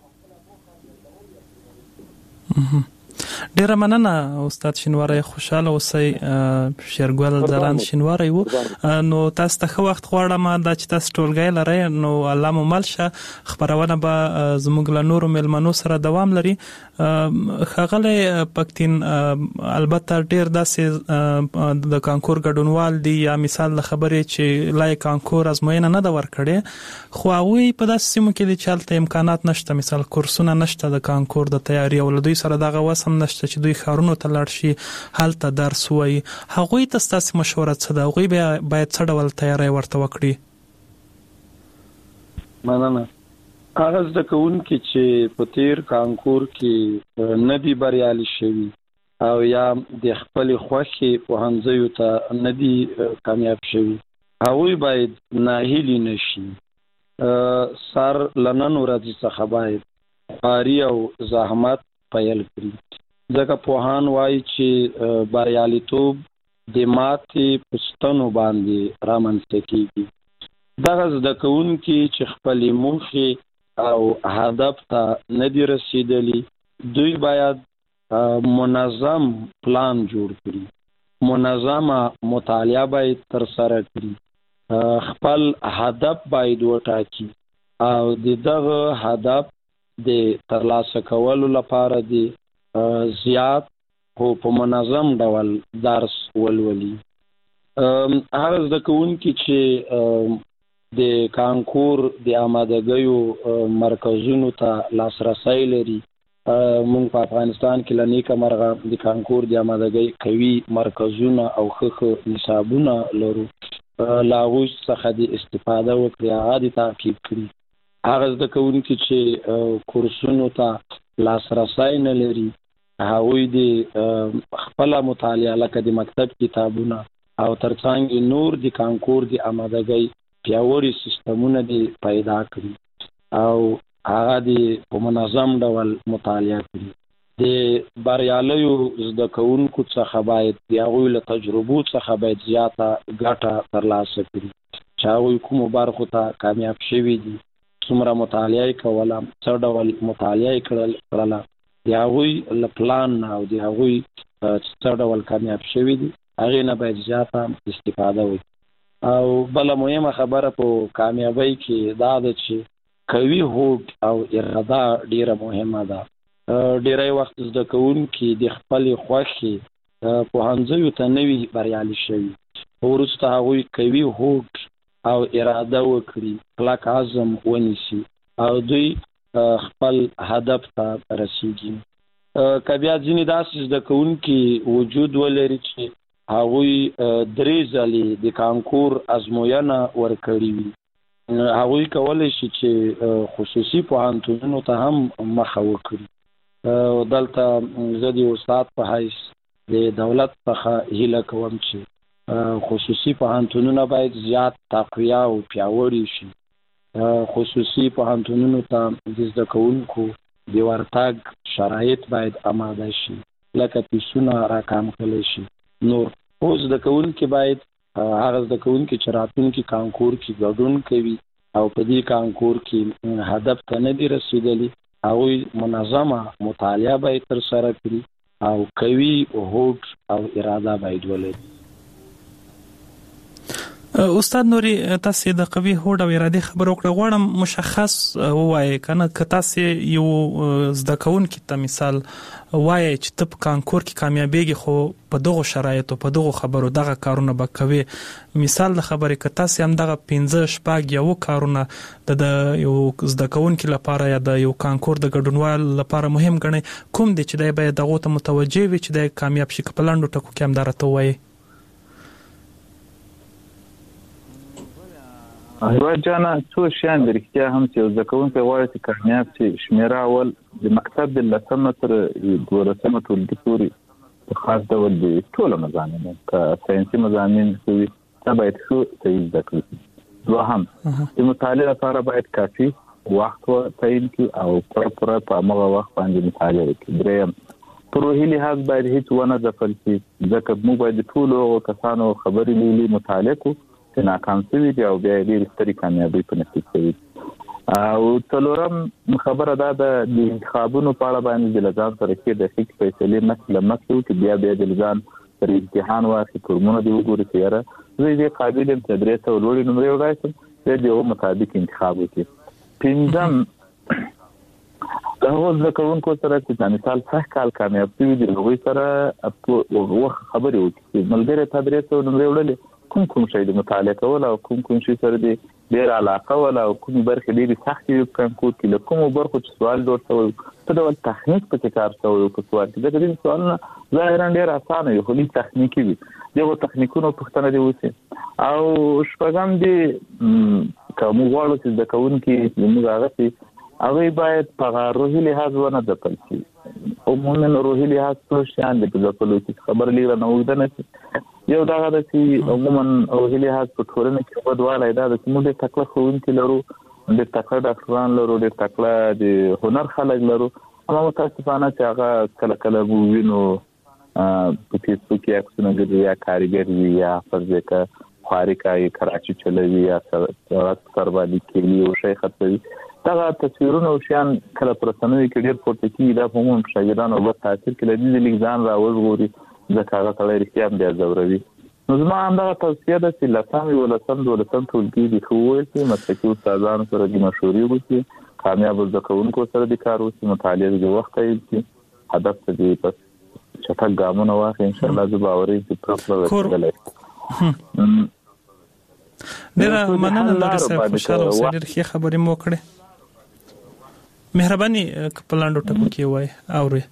ډیره مننه استاد شینواری، خوشاله اوسئ. شیرګل ځلان شینواری وو. نو تاسو ته ښه وخت غواړم دا چې تاسو ټولګی لرئ نو الله مو مل شه. خبرونه به زموږ له نورو مېلمنو سره دوام لري. ښاغلی پکتین البته ډیر داسې د کانکور ګډونوال دي یا مثال د خبرې چې لای کانکور ازموینه نه ده ورکړې خو هغوی په داسې سیمو کې دي چې هلته امکانات نشته، مثال کورسونه نشته د کانکور د تیاری او له دوی سره دغه وس هم نشته چې دوی ښارونو ته لاړ شي هلته درس ووایي. هغوی ته ستاسې مشوره څه ده؟ هغوی باید څه ډول تیاری ورته وکړي؟ مننه. هغه زده کوونکي چې په تیر کانکور کې نه دي بریالي شوي او یا د خپلې خوښې پوهنځیو ته نه دي کامیاب شوي هغوی باید ناهیلي نه شي. سر له نن ورځې څخه باید خواري او زحمت پیل کړي ځکه پوهان وایي چې بریالیتوب د ماتې په ستنو باندې رامنځته کېږي. دغه زده کوونکي چې خپلې موخې او هدف ته نه دي رسیدلی دوی باید منظم پلان جوړ کړي، منظمه مطالعه باید ترسره کړي، خپل هدف باید وټاکي او د دغه هدف د ترلاسه کولو لپاره د زیات خو په منظم ډول درس ولولي. هغه زده کوونکي چې د کانکور د آمادګیو مرکزونو ته لاسرسی لري، موږ په افغانستان کې له نیکه مرغه د کانکور د آمادګۍ قوي مرکزونه او ښه نصابونه لرو، له هغوی څخه د استفاده وکړي، هغه د تعقیب کړي. هغه زده کوونکي چې کورسونو ته لاسرسی نه لري هغوی د خپله مطالعه لکه د مکتب کتابونه او ترڅنګ نور د کانکور د آمادګۍ پیاوړي سیستمونه دي پیدا کړي او هغه دي په منظم ډول مطالعه کړي. د بریالیو زده کوونکو څخه باید د هغوی له تجربو څخه باید زیاته ګټه ترلاسه کړي چې هغوی کومو برخو ته کامیاب شوي دي، څومره مطالعه یې کوله، څه ډول مطالعه یې کړله، د هغوی له پلان نه او د هغوی څه ډول کامیاب شوي دي هغې نه باید زیاته استفاده وکړي. او بله مهمه خبره په کامیابۍ کې دا ده چې قوي هوډ او اراده ډیره مهمه ده. ډیری وخت زده کوونکي د خپلې خوښې پوهنځیو ته نه وي بریالي شوي، وروسته هغوی قوي هوډ او اراده وکړي، کلک عزم ونیسي او دوی خپل هدف ته رسیږي. که بیا ځینې داسې زده کوونکي وجود ولري چې هغوی درې ځلې د کانکور ازموینه ورکړې وي، هغوی کولی شي چې خصوصي پوهنتونونو ته هم مخه وکړي. دلته زه د استاد په حیث د دولت څخه هیله کوم چې خصوصي پوهنتونونه باید زیات تقویه او پیاوړي شي. خصوصي پوهنتونونو ته د زده کوونکو د ورتګ شرایط باید آماده شي، لکه فیسونه راکم کړلی شي. نور اوس زده کوونکي باید هغه زده کوونکي چې راتلونکي کانکور کې ګډون کوي او په دې کانکور کې هدف ته نه دي رسیدلي هغوی منظمه مطالعه باید ترسره کړي او قوي هوډ او اراده باید ولري. استاد نوري تاسو د قوي هوډ او اراده خبرو کړه، غواړم مشخص وایي کنه که تاسو یو زده کوونکی ته مثال وایي چې ته په کانکور کې کامیابیږي خو په دغه شرایطو په دغه خبرو دغه کارونه به کوي، مثال د خبرې که تاسو هم دغه پنځه شپږ یو کارونه د یو زده کوونکی لپاره یا د یو کانکور د ګډونوال لپاره مهم ګڼئ، کوم دي چې دی باید دغه ته متوجه وي چې د کامیاب شي؟ په لاندو ټکو کې هم درته وایي. هیواد جانا څو شیان د رښتیا هم چې زده کوونکی غواړي چې کامیاب شي. شمیره اول د مکتب د لسمه تر دولسمه ټولګي پورې په خاص ډول د ټولو مضامینو که ساینسي مضامین وي دا باید ښه صحیح زده کړي. دوهم د مطالعې لپاره باید کافي وخت تعیین کړي او پوره پوره په همغه وخت باندې مطالعه وکړي. دریم په روحي لحاظ باید هیڅ ونه ځپل شي، ځکه موږ باید د ټولو هغو کسانو خبرې لیلي مطالعه کړو چې ناکام شوي دي او بیا یې ډېرې سترې کامیابۍ په نصیب کوي. او څلورم خبره دا ده د انتخابونو په اړه باندې د له ځان سره ښې دقیق فیصلې مخکې له مخکې وکړي، بیا بیا د له ځان سره امتحان واخلي، فورمونه دې وګوري چې یاره زه دې قابل یم چې درې سوه لوړې نمرې وړای شم، بیا د هغو مطابق انتخاب وکړي. پنځم د هغو زده کوونکو سره چې دا مثال سږ کال کامیاب شوي دي هغوی سره وخت خبرې وکړي چې ملګري تا درې سوه نمرې وړلې، کوم کوم شی د مطالعه کول او کوم کوم شی سره د ډېر علاقه ولا او کوم برخې ډېرې سختې وي په کانکور کې، له کومو برخو چې سوال جوړ شوی څه ډول تخنیک پکې کار شوی په سوال کې، ځکه ځینې سوالونه ظاهرا ډېر اسانه وي خو ډېر تخنیکي وي، دغو تخنیکونو پوښتنه دې وشي. او شپږم دې که موږ غواړو چې زده کوونکي زموږ هغه شي هغوی باید په روحي لحاظ ونه ځپل شي. عموما روحي لحاظ څو شیان دي په ځپلو کې خبره لږ رانه اوږده نه شي. یو دغه ده چې عموما روحي لحاظ په ټولنه کې بدوالی دا ده چې موږ ډېر تکړه ښوونکي لرو، ډېر تکړه ډاکټران لرو، ډېر تکړه د هنر خلک لرو، اما متاسفانه چې هغه کله کله موږ وینو په فیسبوک کې عکسونه ګرځي یا کارګر وي یا فرض که خواري کوي، کراچي چلوي یا سړک باندې کیلي او شی خرڅوي، دغه تصویرونه او شیان کله په رسنیو کې ډېر پورته کېږي، دا په عموما په شاګردانو بد تاثیر کوي، له دې لږ ځان راوژغوري ځکه هغه سړی رښتیا هم بیا ځوروي. نو زما همدغه توصیه ده چې لسم یولسم دولسم ټولګي دې ښه وویل شي، مسلکي استادانو سره دې مشورې وشي، کامیابو زده کوونکو سره دې کار وشي، مطالعې دې وخت تعیین کړي، هدف ته دې بس چټک ګامونه واخلي، انشاءالله زه باوري چې پوره پوره رسېدلی. ډېره مننه نوري صاحب، خوشحاله اوسئ، ډېرې ښې خبرې مو وکړې. مهرباني که په لاندو ټکو کې وایي اورئ.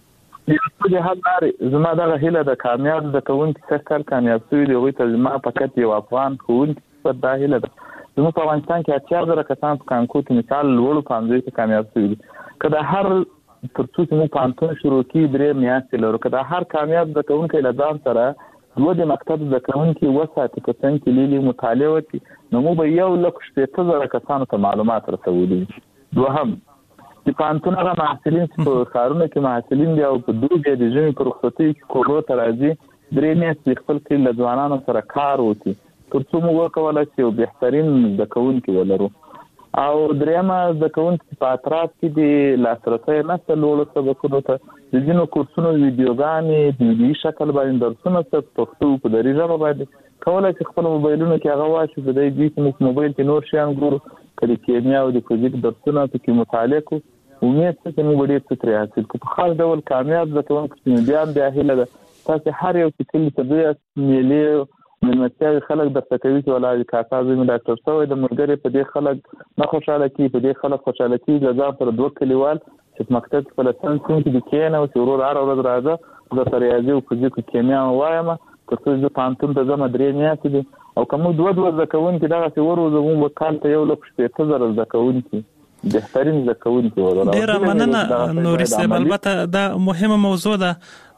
د حل لارې زما دغه هیله د کامیاب زده کوونکي سږ کال کامیاب شوي دي هغوی ته زما فقط یو افغان ښوونکي صفت دا هیله ده. زموږ په افغانستان کې اتیا زره کسان په کانکور کې مثال لوړو پوهنځیو کې کامیاب شوي دي. که د هر تر څو چې موږ پوهنتون شروع کړي درې میاشتې لرو، که د هر کامیاب زده کوونکی له ځان سره دوه د مکتب زده کوونکي وساتي، که څنګه چې لیلي مطالعه وکړي، نو موږ به یو لک شپېته زره کسانو ته معلومات رسولي. دوهم چې پوهنتون هغه محصلین چې په ښارونو کې محصلین دي او په دوبي د ژمي په رخصتیو کې کورونو ته راځي، درې میاشتې خپل کلي له ځوانانو سره کار وکړي تر څو موږ وکولی چې یو بهترین زده کوونکي ولرو. او دریمه زده کوونکي په اطراف کې د لاسرسی نشته لوړو سبقونو ته، د ځینو کورسونو ویډیوګانې په ویډیوي شکل باندې درسونه شته په پښتو په دري ژبه باندې، کولی چې خپل موبایلونو کې هغه واچو، په دې کې موږ موبایل کې نور شیان ګورو، که د کیمیا او د فزیک درسونه پکې مطالعه کړو، امید څه چې موږ به ډېر څه ترې حاصل کړو. په خاص ډول کامیاب زده کوونکي چې بیا هم بیا هیله ده تاسې هر یو چې کلي ته دوی میلې مېلمستیاوې خلک درته کوي چې والله د کاکا زوی مې ډاکټر شوی د ملګري په دې خلک نه خوشحاله کېږي، په دې خلک خوشحاله کېږي، له ځان سره دوه کلیوال چې په مکتب کې په لسم صنف کې دې کښېنه او چې ورور هره ورځ راځه درته ریاضي او فزیک او کیمیا ووایم، تر څو زه پوهنتون ته ځم درې میاشتې دي. او که موږ دوه دوه زده کوونکي دغسې وروځو، موږ به کال ته یو لک شپېته زره زده کوونکي بهترین زده کوونکي ولرو. ډېره مننه نوري صاحب، البته دا مهمه موضوع ده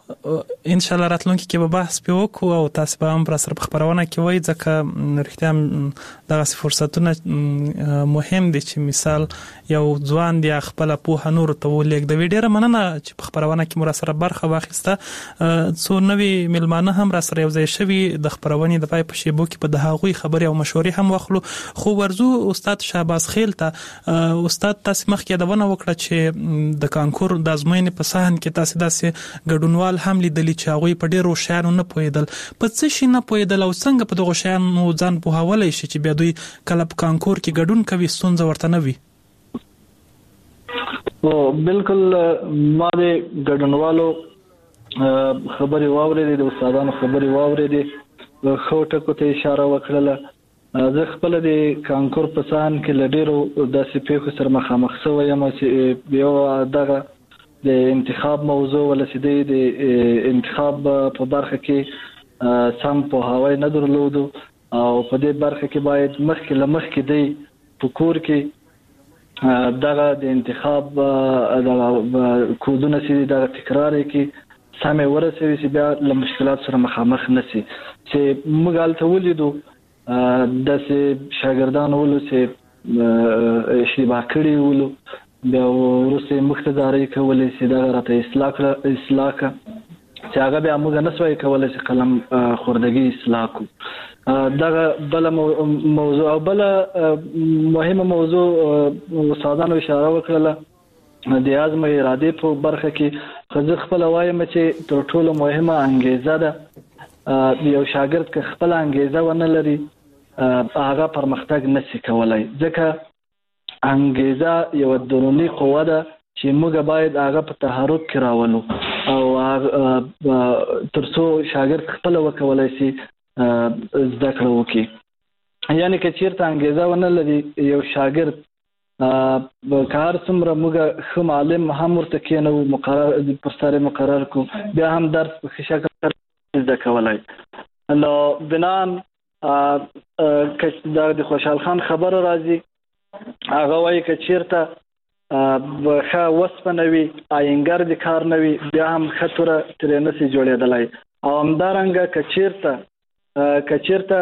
ان شاء الله راتلونکي کې به بحث په وکړو او تاسو به هم پر سر په خبرونه کې وایي ځکه رښتیا دغه فرصتونه مهم دي چې مثال یو ځوان دی خپل په نور ته ولګ د ویډیو مننه چې په خبرونه کې مر سره برخه واخیسته څو نوې ملمانه هم را سره یو ځای شوي د خبرونې د پای په شیبو کې په دغه خبرې او مشورې هم واخلو خو ورزو استاد شهباز خیل ته استاد تاسو مخکې د ونه وکړه چې د کانکور د ازموینې په ساحن کې تاسو داسې ګډونوال هم لیدلی چې هغه په ډیرو شیانو نه پوهیدل په څه شي نه پوهیدل او څنګه په دغه شیانو ځان پوهولای شي چې بیا دوی کله په کانکور کې ګډون کوي ستونزه ورته نه وي. او بالکل ما د ګډونوالو خبري واورېدې د استادانو خبري واورېدې خو ټکو ته اشاره وکړه زه خپل د کانکور په ساحن کې لډیرو داسې پیښو سره مخامخ شوم یم چې یو دغه د انتخاب موضوع ولسیدي د انتخاب په برخه کې سم په هواي نه درلودو او په دې برخه کې باید مخکې لمخکې دی په کور کې دغه د انتخاب د کودونه سي دغه تکرار کې سمې ورسوي چې بیا له مشکلات سره مخامخ نشي چې موږ حالت ولیدو د شاګردانو ولو چې اشتباه کړي ولو بیا ورسته مختداري کولای شي دا راته اصلاح کړه اصلاح کا چې هغه بیا موږ نه سوي کولای شي قلم خوردګي اصلاح کو دا بل موضوع او بل مهمه موضوع استادانو اشاره وکړه د ازمه اراده په برخه کې خځه خپل وایم چې تر ټولو مهمه انګیزه ده یو شاګرد که خپل انګیزه ونه لري هغه پرمختګ نشي کولای ځکه انګیزه یو درونی قوه ده چې موږ باید هغه په تحرک کې راولو او ترڅو شاګرد خپل وکولای شي زده کړه وکړي یعنی که چیرته انګیزه ونه لري یو شاګرد کار څومره موږ خو معلم هم ورته کېنو مقرر پر سره مقرر کو بیا هم درس په شکل زده کولای نو بنان که د خوشحال خان خبر راځي هغه وایي که چیرته ښه وسپنوي آینګر د کار نه وي بیا هم ښه توره ترې نسي جوړېدلی او همدارنګه که چیرته که چیرته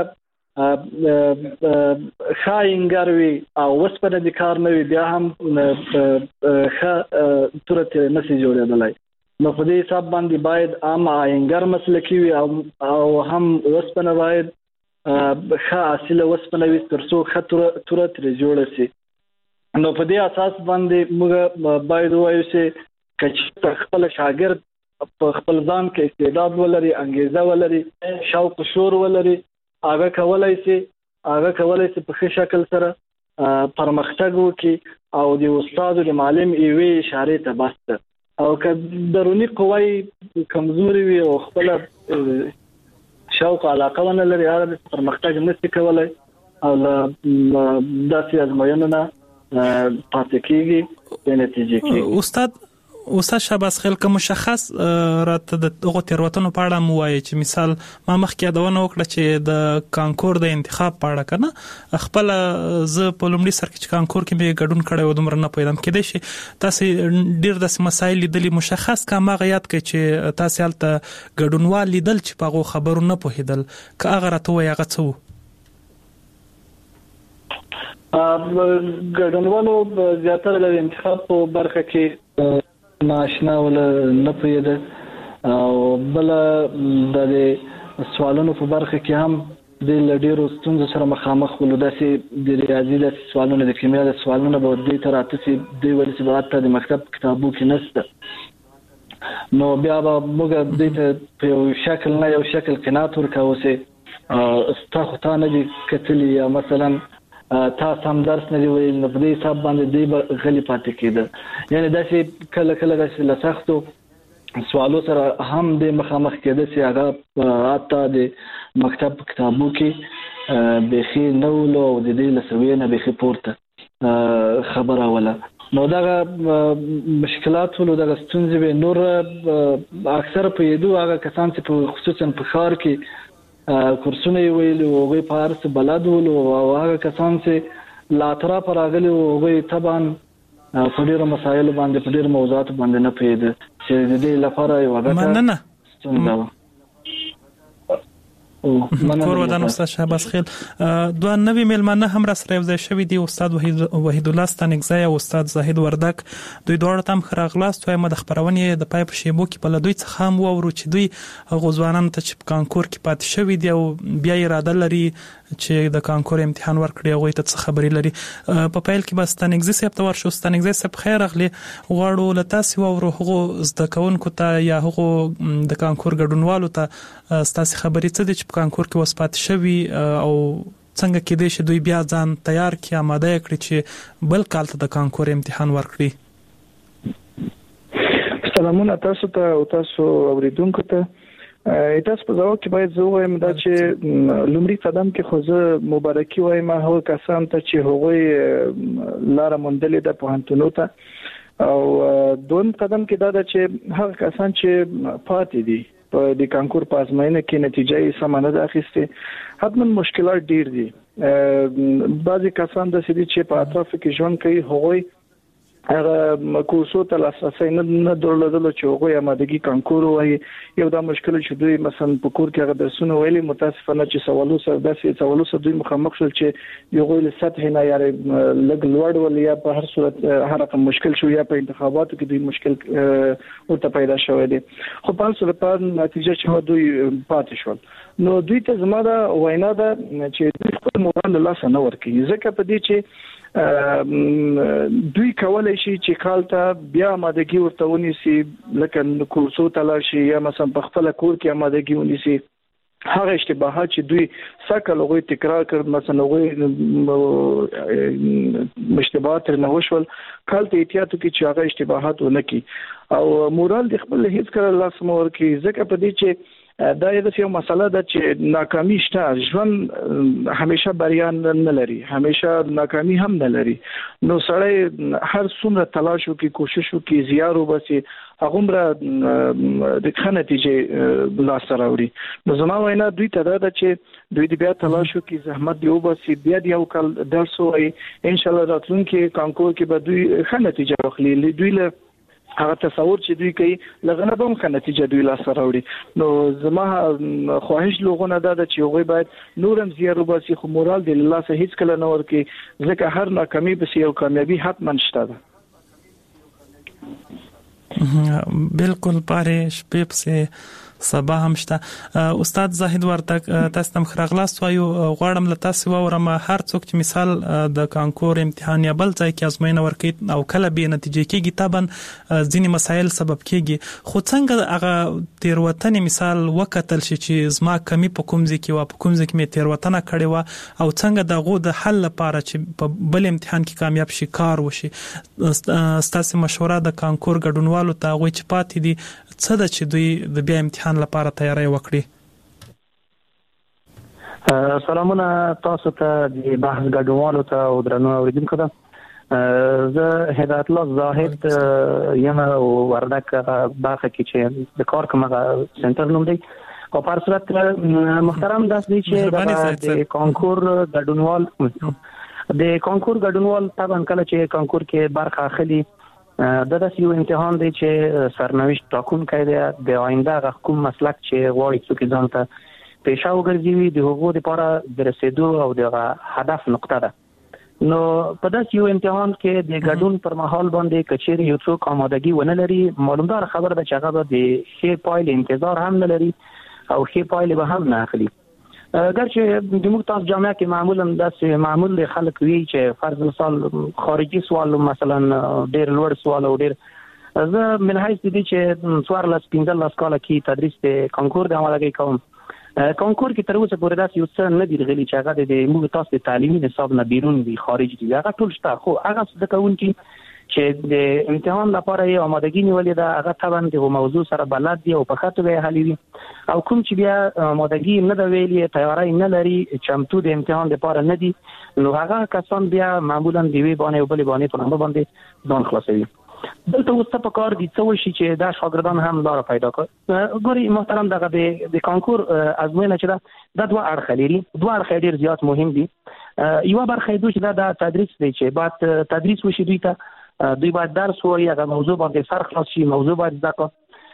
ښه آینګر وي او وسپنه د کار نه وي بیا هم ښه توره ترې نسي جوړېدلی نو په دې حساب باندې باید عام آینګر مسلکي وي او هم وسپنه باید ښه اصله وسپنه وي ترڅو ښه توره ترې جوړه شي نو په دې اساس باندې موږ باید ووایو چې که چېرته خپل شاګرد په خپل ځان کې استعداد ولري انګیزه ولري شوق شور ولري هغه کولی شي هغه کولی شي په ښه شکل سره پرمختګ وکړي او د استاد د معلم یوې اشارې ته بس ده او که دروني قوه کمزوري وي او خپل شوق علاقه ونه لري هغه پرمختګ نشي کولای او داسې ازموینو نه پاتې کېږي د نتیجې کې استاد استاد شهباز خیل کوم مشخص راته د دغه تیروتنو په اړه مو وایي چې مثال ما مخکې یادونه وکړه چې د کانکور د انتخاب په اړه کنه خپل ز په لومړي سر کې کانکور کې به ګډون کړی و دومره نه پوهیدم کېدای شي تاسو ډیر د مسایل لیدلي مشخص کا ما غیات کوي چې تاسو هلته ګډونوال لیدل چې په خبرو نه پوهیدل که هغه راته وایي هغه څه ګډونوالو زیاتره د انتخاب په برخه کې ناشنا ولا نه پوهېده او بل د سوالونو په برخه کې هم د لډیرو ستونزو سره مخامخ ولو داسې د ریاضي د سوالونو د کیمیا د سوالونو به دې تر اته دی ولې چې بعد د مکتب کتابو کې نشته نو بیا به موږ دې ته په یو شکل نه یو شکل قناعت ورکوو چې ستا خو تا نه دي کتلي یا مثلا تاسو هم درس نه دی ویل نو په دې حساب باندې دی به غلي پاتې کېده یعنی داسې کله کله داسې له سختو سوالو سره هم د مخامخ کېده چې هغه حتی د مکتب کتابو کې بېخي نه ولو او د دې له سویې نه بېخي پورته خبره وله نو دغه مشکلات ولو دغه ستونزې به نور اکثر پوهېدو هغه کسان چې په خصوصا په ښار کې کورسونه یې ویلي و هغوی په هر څه بلد ولو او هغه کسان چې له اطرافه راغلي و هغوی طبعا په ډېرو مسایلو باندې په ډېرو موضوعاتو باندې نه پوهېده چې د دې لپاره یوه ګټه مننه څنګه کور ودان استاد شهباز خیل دوه نوی ملمنه هم را سره یوځای شوی دی استاد وحید الله ستانګزی او استاد زاهد وردک دوی دواړه تم خراغلاست وایم د خبرونې د پای په شیبو کې په لدوی څخه هم وورو چې دوی غوځوانان ته چې کانکور کې پات شوی دی او بیا اراده لري چې د کانکور امتحان ورکړي او ته څه خبري لري په پایل کې بس ستانګزی صاحب ته ورشو ستانګزی صاحب خیر اغلی غواړو لتاسي وورو هغه زده کوونکو ته یا هغه د کانکور ګډونوالو ته ستاسو خبري څه دي چې کانکور کې وسپات شوی او څنګه کې دې چې دوی بیا ځان تیار کړي آماده کړي چې بل کال ته د کانکور امتحان ورکړي. سلامونه تاسو ته او تاسو اوریدونکو ته. تاسو په ځواب کې باید زه وایم دا چې لومړی قدم کې خو زه مبارکي وایم هغه کسان ته چې هغوی لاره موندلې ده پوهنتونو ته او دویم قدم کې دا ده چې هغه کسان چې پاتې دي په د کانکور په ازموینه کې نتیجه یې سم نه ده اخیستې حتما مشکلات ډیر دي. بعضی کسان د سړي چې په اطراف کې ژوند کوي هغوی هغه کورسو ته لاسرسی نه نه درلودل چې هغوی آمادګي کانکور وایي یو دا مشکل چې دوی مثلا په کور کې هغه درسونه ویلي متاسفانه چې سوالو سره داسې سوالو سره دوی مخامخ شول چې یو غوړي سطح نه یا لګ لوړ ول یا په هر صورت هر رقم مشکل شو یا په انتخاباتو کې دوی مشکل ورته پیدا شوی دی خو په اصل په نتیجه چې دوی پاتې شول نو دوی ته زما دا وینا ده چې دوی خپل مورال له لاسه نه ورکوي ځکه په دې چې دوی کولای شي چې کال ته بیا آمادګي ورته ونیسي لکه کورسو ته لاړ شي یا مثلا په خپل کور کې آمادګي ونیسي هغه اشتباهات چې دوی سکه لغوي تکرار کړ مثلا لغوي مشتبهات نه وشول کال ته احتیاط وکړي چې هغه اشتباهات ونه کړي او مورال د خپل هیڅ کړه لاس مور کې ځکه په دې چې دا یو مسله ده چې ناکامي شته ژوند همیشه بریا نه لري همیشه ناکامي هم نه لري نو سړی هر څومره تلاش وکړي کوشش وکړي زیار وباسي هغه د ښه نتیجې لاس ته راوړي نو زما وینا دوی ته دا ده چې دوی بیا تلاش وکړي زحمت دی وباسي بیا د یو کال درس وایي ان شاء الله راتلونکي کانکور کې به دوی ښه نتیجه واخلي دوی له هغه تصور چې دوی کوي لغنه به هم نتیجه دوی لاس راوړي نو زما خواهش لغونه دا ده چې هغه باید نورم زیار وباسي خو مورال د لاسه هیڅ کله نه ورکي ځکه هر ناکامي به یو کامیابی حتما شته ده. بالکل پاره شپې په سبا هم شته. استاد زاهد وردک تاسو تم خراغلاست وایو غواړم له تاسو واورم هر څوک چې مثال د کانکور امتحان یا بل ځای کې ازموینه ورکړي او کله به نتیجې کېږي طبعا ځینې مسایل سبب کېږي خو څنګه هغه تیروتنې مثال وکتل شي چې زما کمی په کوم ځای کې و په کوم ځای کې مې تیروتنه کړې و او څنګه دغه د حل لپاره چې په بل امتحان کې کامیاب شي کار وشي ستاسو مشوره د کانکور ګډونوالو ته غوي چې پاتې دي څه د چې دوی د بیا امتحان لپاره تیاری وکړي. سلامونه تاسو ته د بحث ګډونوالو ته او درنو اوریدونکو ته زه هدایت الله زاهد یم او وردک برخه کې چې د کار کوم سنټر نوم دی او په صورت محترم داس دی چې د کانکور ګډونوال د کانکور ګډونوال طبعا کله چې کانکور کې برخه اخلي دا د یو امتحان دی چې سرنوشت ټاکونکی دی د آینده کوم مسلک چې غواړي څوک ځان ته پیشه وګرځي د هغو لپاره د رسیدو او د هدف نقطه ده نو په داس یو امتحان کې د ګډون پر مهال باندې کچېری یو څوک آمادګي ونه لري معلومدار خبر ده چې هغه د ښه پایل انتظار هم نه لري او ښه پایل به هم نه اخلي ګرچې د موږ تاسو جامعه کې معمولا داسې معمول خلک وی چې فرض مثال خارجي سوال مثلا ډېر لوړ سوال او ډېر زه من حیث دې چې څوار لاس پنځه لاس کاله کې تدریس د کانکور د عملګي کوم کانکور کې تر اوسه پورې داسې یو څه نه دی غلي چې هغه د موږ تاسو د تعلیمي نصاب نه بیرون دی خارج دی هغه ټول شته خو هغه څه کوونکی چې د امتحان لپاره یې آمادګي نیولې ده هغه طبعا د موضوع سره بلد دی او په خاطر به حلوي او کوم چې بیا آمادګي نه دا ویلې تیاری نه لري چمتو د امتحان لپاره نه دي نو هغه کسان بیا معمولا دی وی باندې او بل باندې په نوم باندې ځان خلاصوي دلته اوس په کار دي څو شي چې دا شاګردان هم لار پیدا کړ ګوري محترم دغه د کانکور ازموینه چې دا د دوه اړخ لري دوه اړخ ډیر زیات مهم دي یو برخه دوی چې دا د تدریس دی چې بعد تدریس وشي دوی ته دوی باید درس وایي هغه موضوع باندې سر خلاص شي موضوع باید ځکه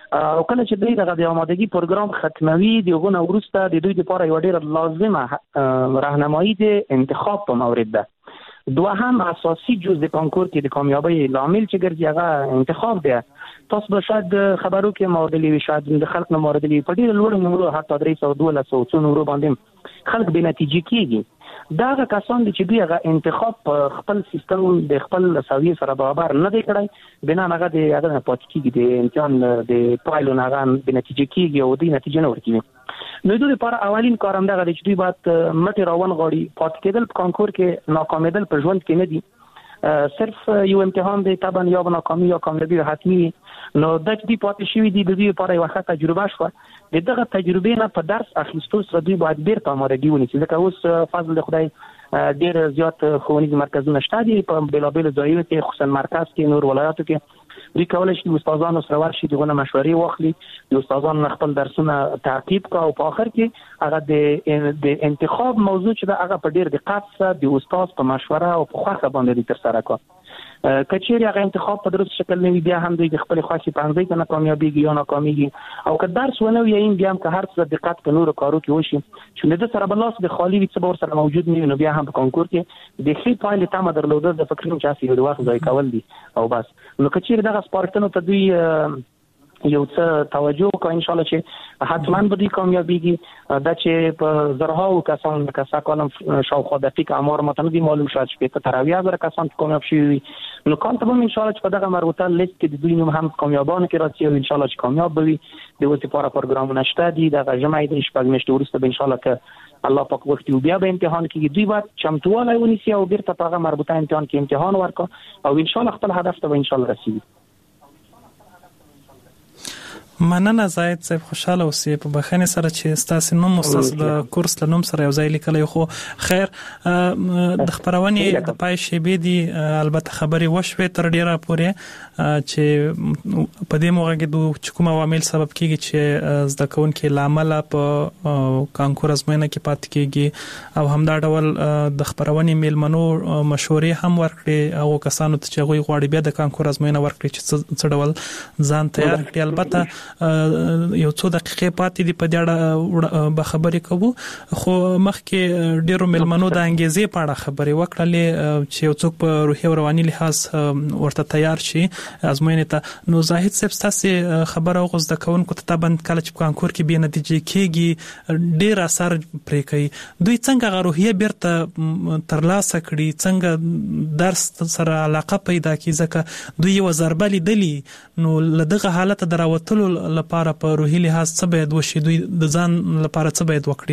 او کله چې دوی دغه د آمادګي پروګرام ختموي دغه وروسته د دوی لپاره یو ډیر لازمه راهنمایي د انتخاب په مورد ده. دوهم اساسي جز د کانکور کې د کامیابی لامل چې ګرځي هغه انتخاب دی. تاسو به شاید خبرو کې موردلی وي، شاید د خلک نه موردلی په ډیر لوړ نمبر حتی درې سوه دولس سوه څو نمبر باندې خلک به نتیجې کیږي. دا هغه کسان دي چې دوی هغه انتخاب په خپل سیستم د خپل سویې سره برابر نه دی کړی، بنا هغه د هغه نه پاتې کیږي، د امتحان د پایلو نه هغه د نتیجې کیږي او د نتیجې نه ورکوي. نو دوی لپاره اولین کار هم دغه دی چې دوی باید مټې راون غواړي. پاتې کېدل په کانکور کې ناکامېدل په ژوند کې نه دي، صرف یو امتحان دی، طبعا یا به ناکامي یا کامیابي حتمي. نو د دې پاتې شوي دي د دوی لپاره یو ښه تجربه شوه. د دغه تجربې نه په درس اخیستو سره دوی باید بیرته آمادګي ونیسي، ځکه اوس فضل د خدای ډېر زیات ښوونیز مرکزونه شته دي په بېلابېلو ځایونو کې، خصوصا مرکز کې، نور ولایاتو کې. دوی کولی شي د استادانو سره ورشي، دغه مشورې واخلي، د استادانو نه خپل درسونه تعقیب کړي او په آخر کې هغه د د انتخاب موضوع چې ده هغه په ډېر دقت سره د استاد په مشوره او په خوښه باندې ترسره کړي. که چیرې هغه انتخاب په درست شکل نه وي، بیا هم دوی د خپلې خوښې پوهنځي ته نه کامیابېږي یا ناکامېږي. او که درس ونه وي بیا هم که هر څه دقت په نورو کارو کې وشي چې د ده سره به لاس د خالي وي، څه به ورسره موجود نه وي، نو بیا هم په کانکور کې د ښې پایلې تمه درلودل د فکر کوم چې هسې د وخت ضایع کول دي او بس. نو که چیرې دغه سپارښتنو ته دوی یو څه توجه وکړي، ان شاء الله چې حتما به دوی کامیابېږي. دا چې په زرهاو کسان لکه سږ کال شاوخوا دقیق اعمار ماته نه دي معلوم، شاید شپېته تر اویا زره کسان کامیاب شوي وي. نو کال ته به هم ان شاء الله چې په دغه مربوطه لیست کې د دوی نوم هم کامیابانو کې راځي او ان شاء الله چې کامیاب به وي. د اوس لپاره پروګرامونه شته دي، دغه ژمی د شپږ میاشتې وروسته به ان شاء الله که الله پاک وختي بیا به امتحان کېږي. دوی باید چمتووالی ونیسي او بیرته په هغه مربوطه امتحان کې امتحان ورکړي او ان شاء الله خپل هدف ته به ان شاء الله رسېږي. مننه زاید صاحب، خوشاله اوسئ په بخښنې سره چې ستاسو نوم مستاس د کورس له نوم سره یو ځای لیکلی. خو خیر د خبرونې د پای شیبې دي، البته خبرې وشوې تر ډیره پورې چې په دې موقع کې د کوم عوامل سبب کیږي چې زده کوونکي له امله په کانکور ازموینه کې پاتې کیږي او همدا ډول د خبرونې میلمنو مشورې هم ورکړي او کسانو ته چې هغوی غواړي بیا د کانکور ازموینه ورکړي چې څه ډول ځان تیار کړي. البته یو څو دقیقې پاتې دي په دې اړه به خبرې کوو، خو مخکې ډیرو ملمنو د انګیزې په اړه خبرې وکړلې چې یو څوک په روحي او رواني لحاظ ورته تیار شي ازموینې ته. نو زاهد صاحب ستاسو خبره او زده کوونکو ته طبعا کله چې کانکور کې به نتیجې کېږي ډیر اثر پرې کوي. دوی څنګه غو روحیه بیرته ترلاسه کړي، څنګه درس سره علاقه پیدا کړي، ځکه دوی یو ضربه لیدلې. نو لدغه حالت دراوتلو لپاره په روحي لحاظ څه باید وشي، دوی د ځان لپاره څه باید وکړي؟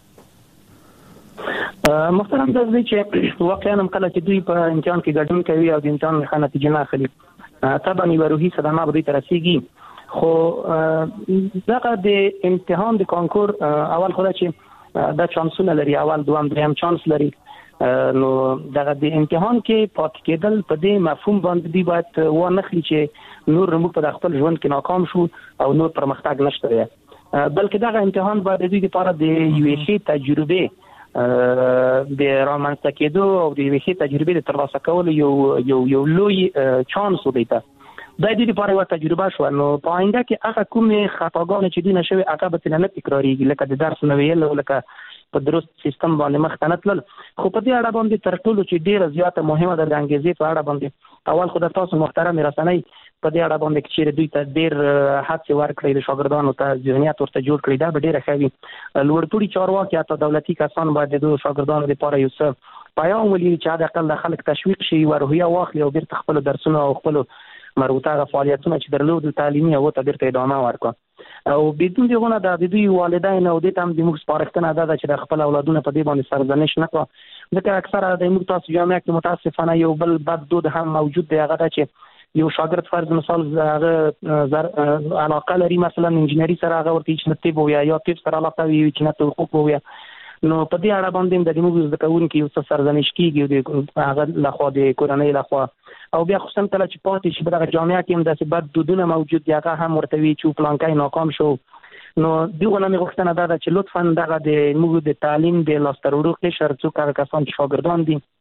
محترم دوی چې واقعا هم کله چې دوی په امتحان کې ګډون کوي او د امتحان ښه نتیجه نه اخلي، طبعا یوه روحي صدمه به دوی ته رسېږي. خو دغه د امتحان د کانکور اول خو دا چې دا چانسونه لري، اول دوم دریم چانس لري. نو دغه د امتحان کې پاتې کېدل په دې مفهوم باندې دی باید وانخلي چې نور موږ په خپل ژوند کې ناکام شو او نور پرمختګ نشته دی، بلکې دغه امتحان باید د دې لپاره د یوې ښې تجربې د رامنځته کېدو او د یوې ښې تجربې د ترلاسه کولو یو یو یو لوی چانس دی. ته دا د دې لپاره یو تجربه شو. نو په آینده کې هغه کومې خطاګانې چې دوی نشوي هغه به نه تکرارېږي، لکه د درس نه ویل او لکه په درست سیستم باندې مخ ته نه تلل. خو په دې اړه باندې تر ټولو چې ډیره زیاته مهمه ده د انګیزې په اړه باندې اول خو د تاسو محترم رسنۍ په دې اړه باندې چې دوی ته ډیر هڅې ورکړي، د شاګردانو ته ذهنیت ورته جوړ کړي، دا به ډیره ښه وي. لوړپوړي چارواکي یا دولتي کسان باید د شاګردانو لپاره یو څه پیام ولري چې د اقل د خلک تشویق شي، ورهویه واخلي او بیرته خپل درسونه او خپل مربوطه فعالیتونه چې درلودل تعلیمي او ته بیرته ادامه ورکړي. او بدون دغه د دوی والدین او د تام د موږ سپارښتنه ده چې د خپل اولادونو په دې باندې سرزنش نه کوي، ځکه اکثره د موږ تاسو جامعه کې متاسفانه یو بل بد دود هم موجود دی، هغه چې یو شاګرد فرض مثال هغه علاقه لري مثلا انجینری سره، هغه ورته چې طب او یا طب سره علاقه وي چې نه حقوق وي. نو په دې اړه باندې د موږ زده کوونکي یو څه سرزنش کیږي د هغه لخوا د کورنۍ لخوا، او بیا خصوصا کله چې پاتې شي په دغه جامعه کې هم داسې بد دودونه موجود دي، هغه هم ورته وي چې پلانکی ناکام شو. نو دغه نه مې غوښتنه ده چې لطفا دغه د موږ د تعلیم د لاسته راوړو قشر څوک هغه کسان چې شاګردان دي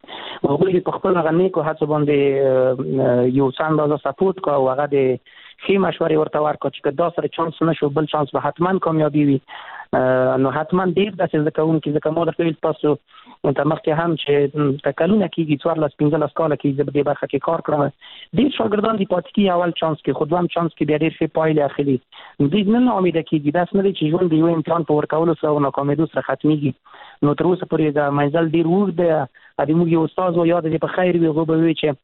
هغوی په خپل غنی کو هڅه باندې یو څه اندازه سپورټ کو او هغه د خې مشورې ورته ورکړ چې دا سره چانس نشو بل چانس به حتما کامیابی وي. نو حتما ډیر داسې زده کوونکي ځکه ما درته ویل تاسو ته مخکې هم چې تکلونه کېږي څوارلس پنځلس کاله کېږي زه په دې برخه کې کار کړم ډېر شاګردان دي پاتې کېږي اول چانس کې خو دویم چانس کې بیا ډېر ښې پایلې اخلي. دوی نه ناامیده کېږي داسې نه دی چې ژوند د یو امتحان په ورکولو سره او ناکامېدو سره ختمېږي. نو تر اوسه پورې د منزل ډېر اوږد دی. د موږ یو استاد و یاد دی په خیر وي هغه به وي چې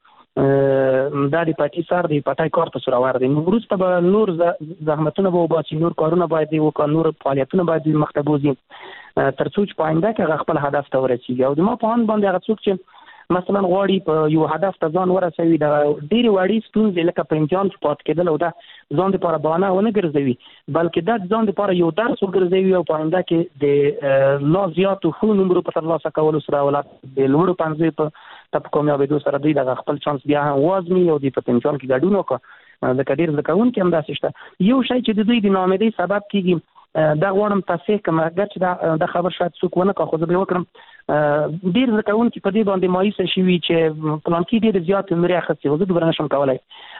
دا د پټي سر دی پټای کار ته سره ور دي. نو وروسته به نور زحمتونه به وباسي نور کارونه باید وکړي نور فعالیتونه باید مخته بوزي تر څو چې په آینده کې هغه خپل هدف ته ورسیږي. او د ما په اند باندې هغه څوک چې مثلا غواړي په یو هدف ته ځان ورسوي د ډېرې وړې ستونزې لکه په امتحان کې پاتې کېدل او دا ځان دپاره بهانه ونه ګرځوي بلکې دا ځان دپاره یو درس وګرځوي او په آینده کې د لا زیاتو ښو نمرو په ترلاسه کولو سره او د لوړو پنځوي په ته په کامیابېدو سره دوی دغه خپل چانس بیا هم وازمي او دوی په امتحان کې ګډون وکړه. ځکه ډېر زده کوونکي هم داسې شته. یو شی چې د دوی د ناامیدۍ سبب کېږي دا غواړم تصحیح کړم اگر چې دا د خبر شاید څوک ونه کړه خو زه به یې وکړم. ډېر زده کوونکي په دې باندې مایوسه شوي چې پلانکي ډېرې زیاتې نمرې اخیستې خو زه دومره نشم کولی.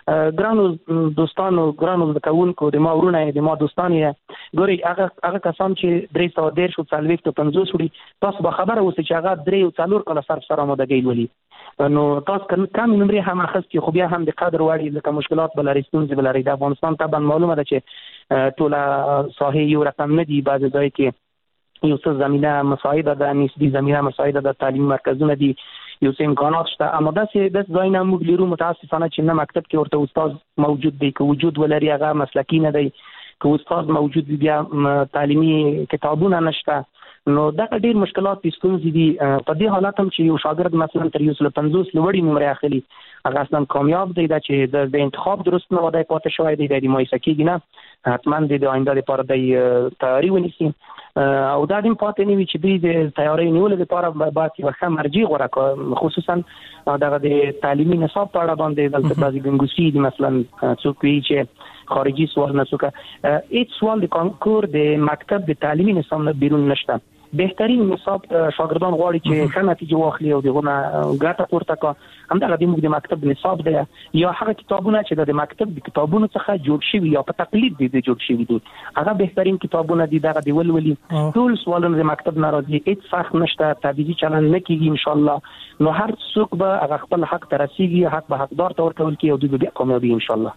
ګرانو دوستانو ګرانو زده کوونکو د ما ورونه د ما دوستان یې ګورئ هغه هغه کسان چې درې سوه دېرش او څلوېښت او پنځوس وړي تاسو به خبره اوسئ چې هغه درې او څلور کاله سر سره آمادګۍ لولي. نو تاسو کمې نمرې هم اخیستې خو بیا هم د قدر وړ لکه مشکلات به لرئ ستونزې به لرئ. د افغانستان طبعا معلومه ده چې ټوله ساحې یو رقم نه دي. بعضې ځای کې یو څه زمینه مساعده ده نسبي زمینه مساعده ده تعلیم مرکزونه دي یو څه امکانات شته اما داسې داسې ځای نه موږ لرو متاسفانه چې نه مکتب کې ورته استاد موجود دی که وجود ولري هغه مسلکي نه دی که استاد موجود وي بیا تعلیمي کتابونه نشته. نو دغه ډېر مشکلات دي ستونزې دي. په دې حالت هم چې یو شاګرد مثلا تر یو سل پنځوس لوړې نمرې اخلي هغه اصلا کامیاب دی دا چې د انتخاب درست نه وای پاتې شوی دی د مایوسه کېږي نه حتما د آینده لپاره د تیاری ونیسي او دا دیم پاتې نه وي چې دوی د تیاری نیولو لپاره باید یوه ښه مرجع غوره کړي خصوصا دغه د تعلیمي نصاب په اړه باندې دلته بعضې ګنګوسي دي مثلا څوک وایي چې خارجي سوال نه څوک هیڅ سوال د کانکور د مکتب د تعلیمي نصاب نه بیرون نشته. بهترین نصاب شاګردان غواړي چې ښه نتیجه واخلي او دغه ګټه پورته کړي همدغه د موږ د مکتب نصاب دی یا هغه کتابونه چې د مکتب د کتابونو څخه جوړ شوي یا په تقلید دي جوړ شوي دي هغه بهترین کتابونه دي دغه دی ولولي ټول سوالونه د مکتب نه راځي هیڅ سخت نشته تبعیضي چلند نه کېږي انشاءالله. نو هر څوک به هغه خپل حق ته رسېږي حق به حقدار ته ورکول کېږي او دوی به بیا کامیابي انشاءالله.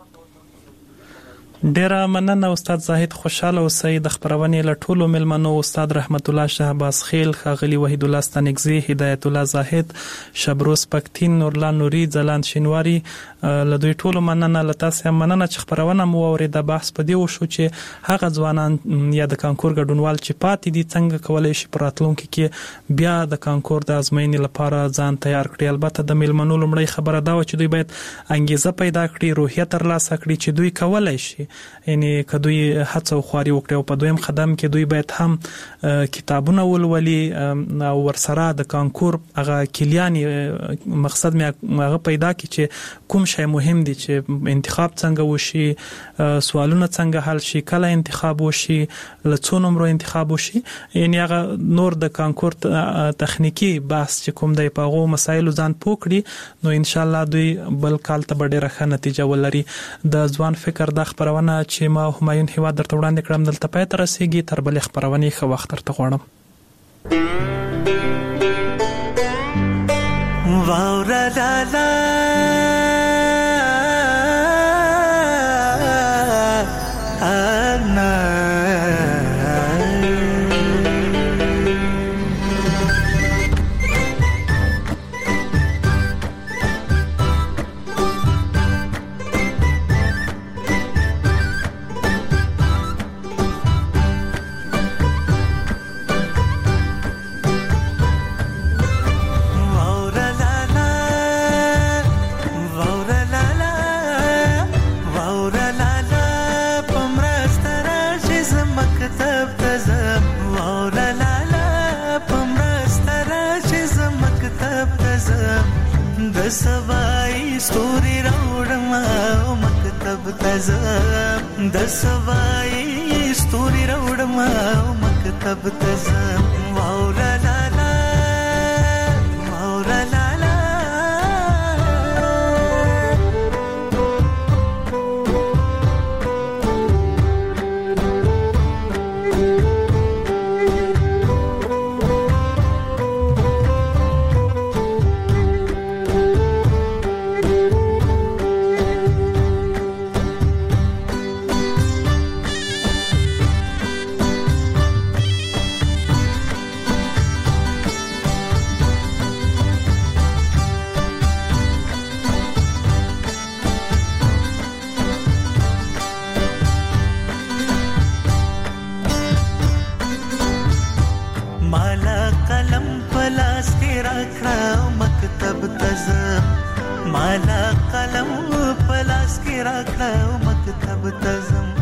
ډیره مننه استاد زاهد خوشاله اوسئ. د خبرونې له ټولو ملمنو استاد رحمت الله شهباز خیل ښاغلي وحید الله ستانکزی هدایت الله زاهد شبروز پکتین نورلا نوري ځلاند شینواری له دوی ټولو مننه له تاسو هم مننه چې خبرونه مو واورېده. بحث په دې وشو چې هغه ځوانان یا د کانکور ګډونوال چې پاتې دي څنګه کولی شي په راتلونکي کې بیا د کانکور د ازموینې لپاره ځان تیار کړي. البته د ملمنو لومړی خبره دا وه چې دوی باید انګیزه پیدا کړي روحیه ترلاسه کړي چې دوی کولی شي یعنی که دوی هڅه او خواري وکړي او په دویم قدم کې دوی باید هم کتابونه ولولي او ورسره د کانکور هغه کلیاني مقصد مې هغه پیدا کړي چې کوم شی مهم دي چې انتخاب څنګه وشي سوالونه څنګه حل شي کله انتخاب وشي له څو نمرو انتخاب وشي یعنی هغه نور د کانکور تخنیکی بحث چې کوم دی په هغو مسایلو ځان پوه کړي نو انشاءالله دوی بل کال ته به ډېره ښه نتیجه ولري. د ځوان فکر دا خبرونه چې ما همایون هیواد درته وړاندې کړم دلته پای ته رسیږي. تر بلې خبرونې ښه وخت درته غواړم. واوره لالا سوای ستوري راوړم او مکتب ته ځم د سوای ستوري راوړم او مکتب ته ځم واوره لالا واوره مالا قلم پلاس کې راکړه مکتب ته زم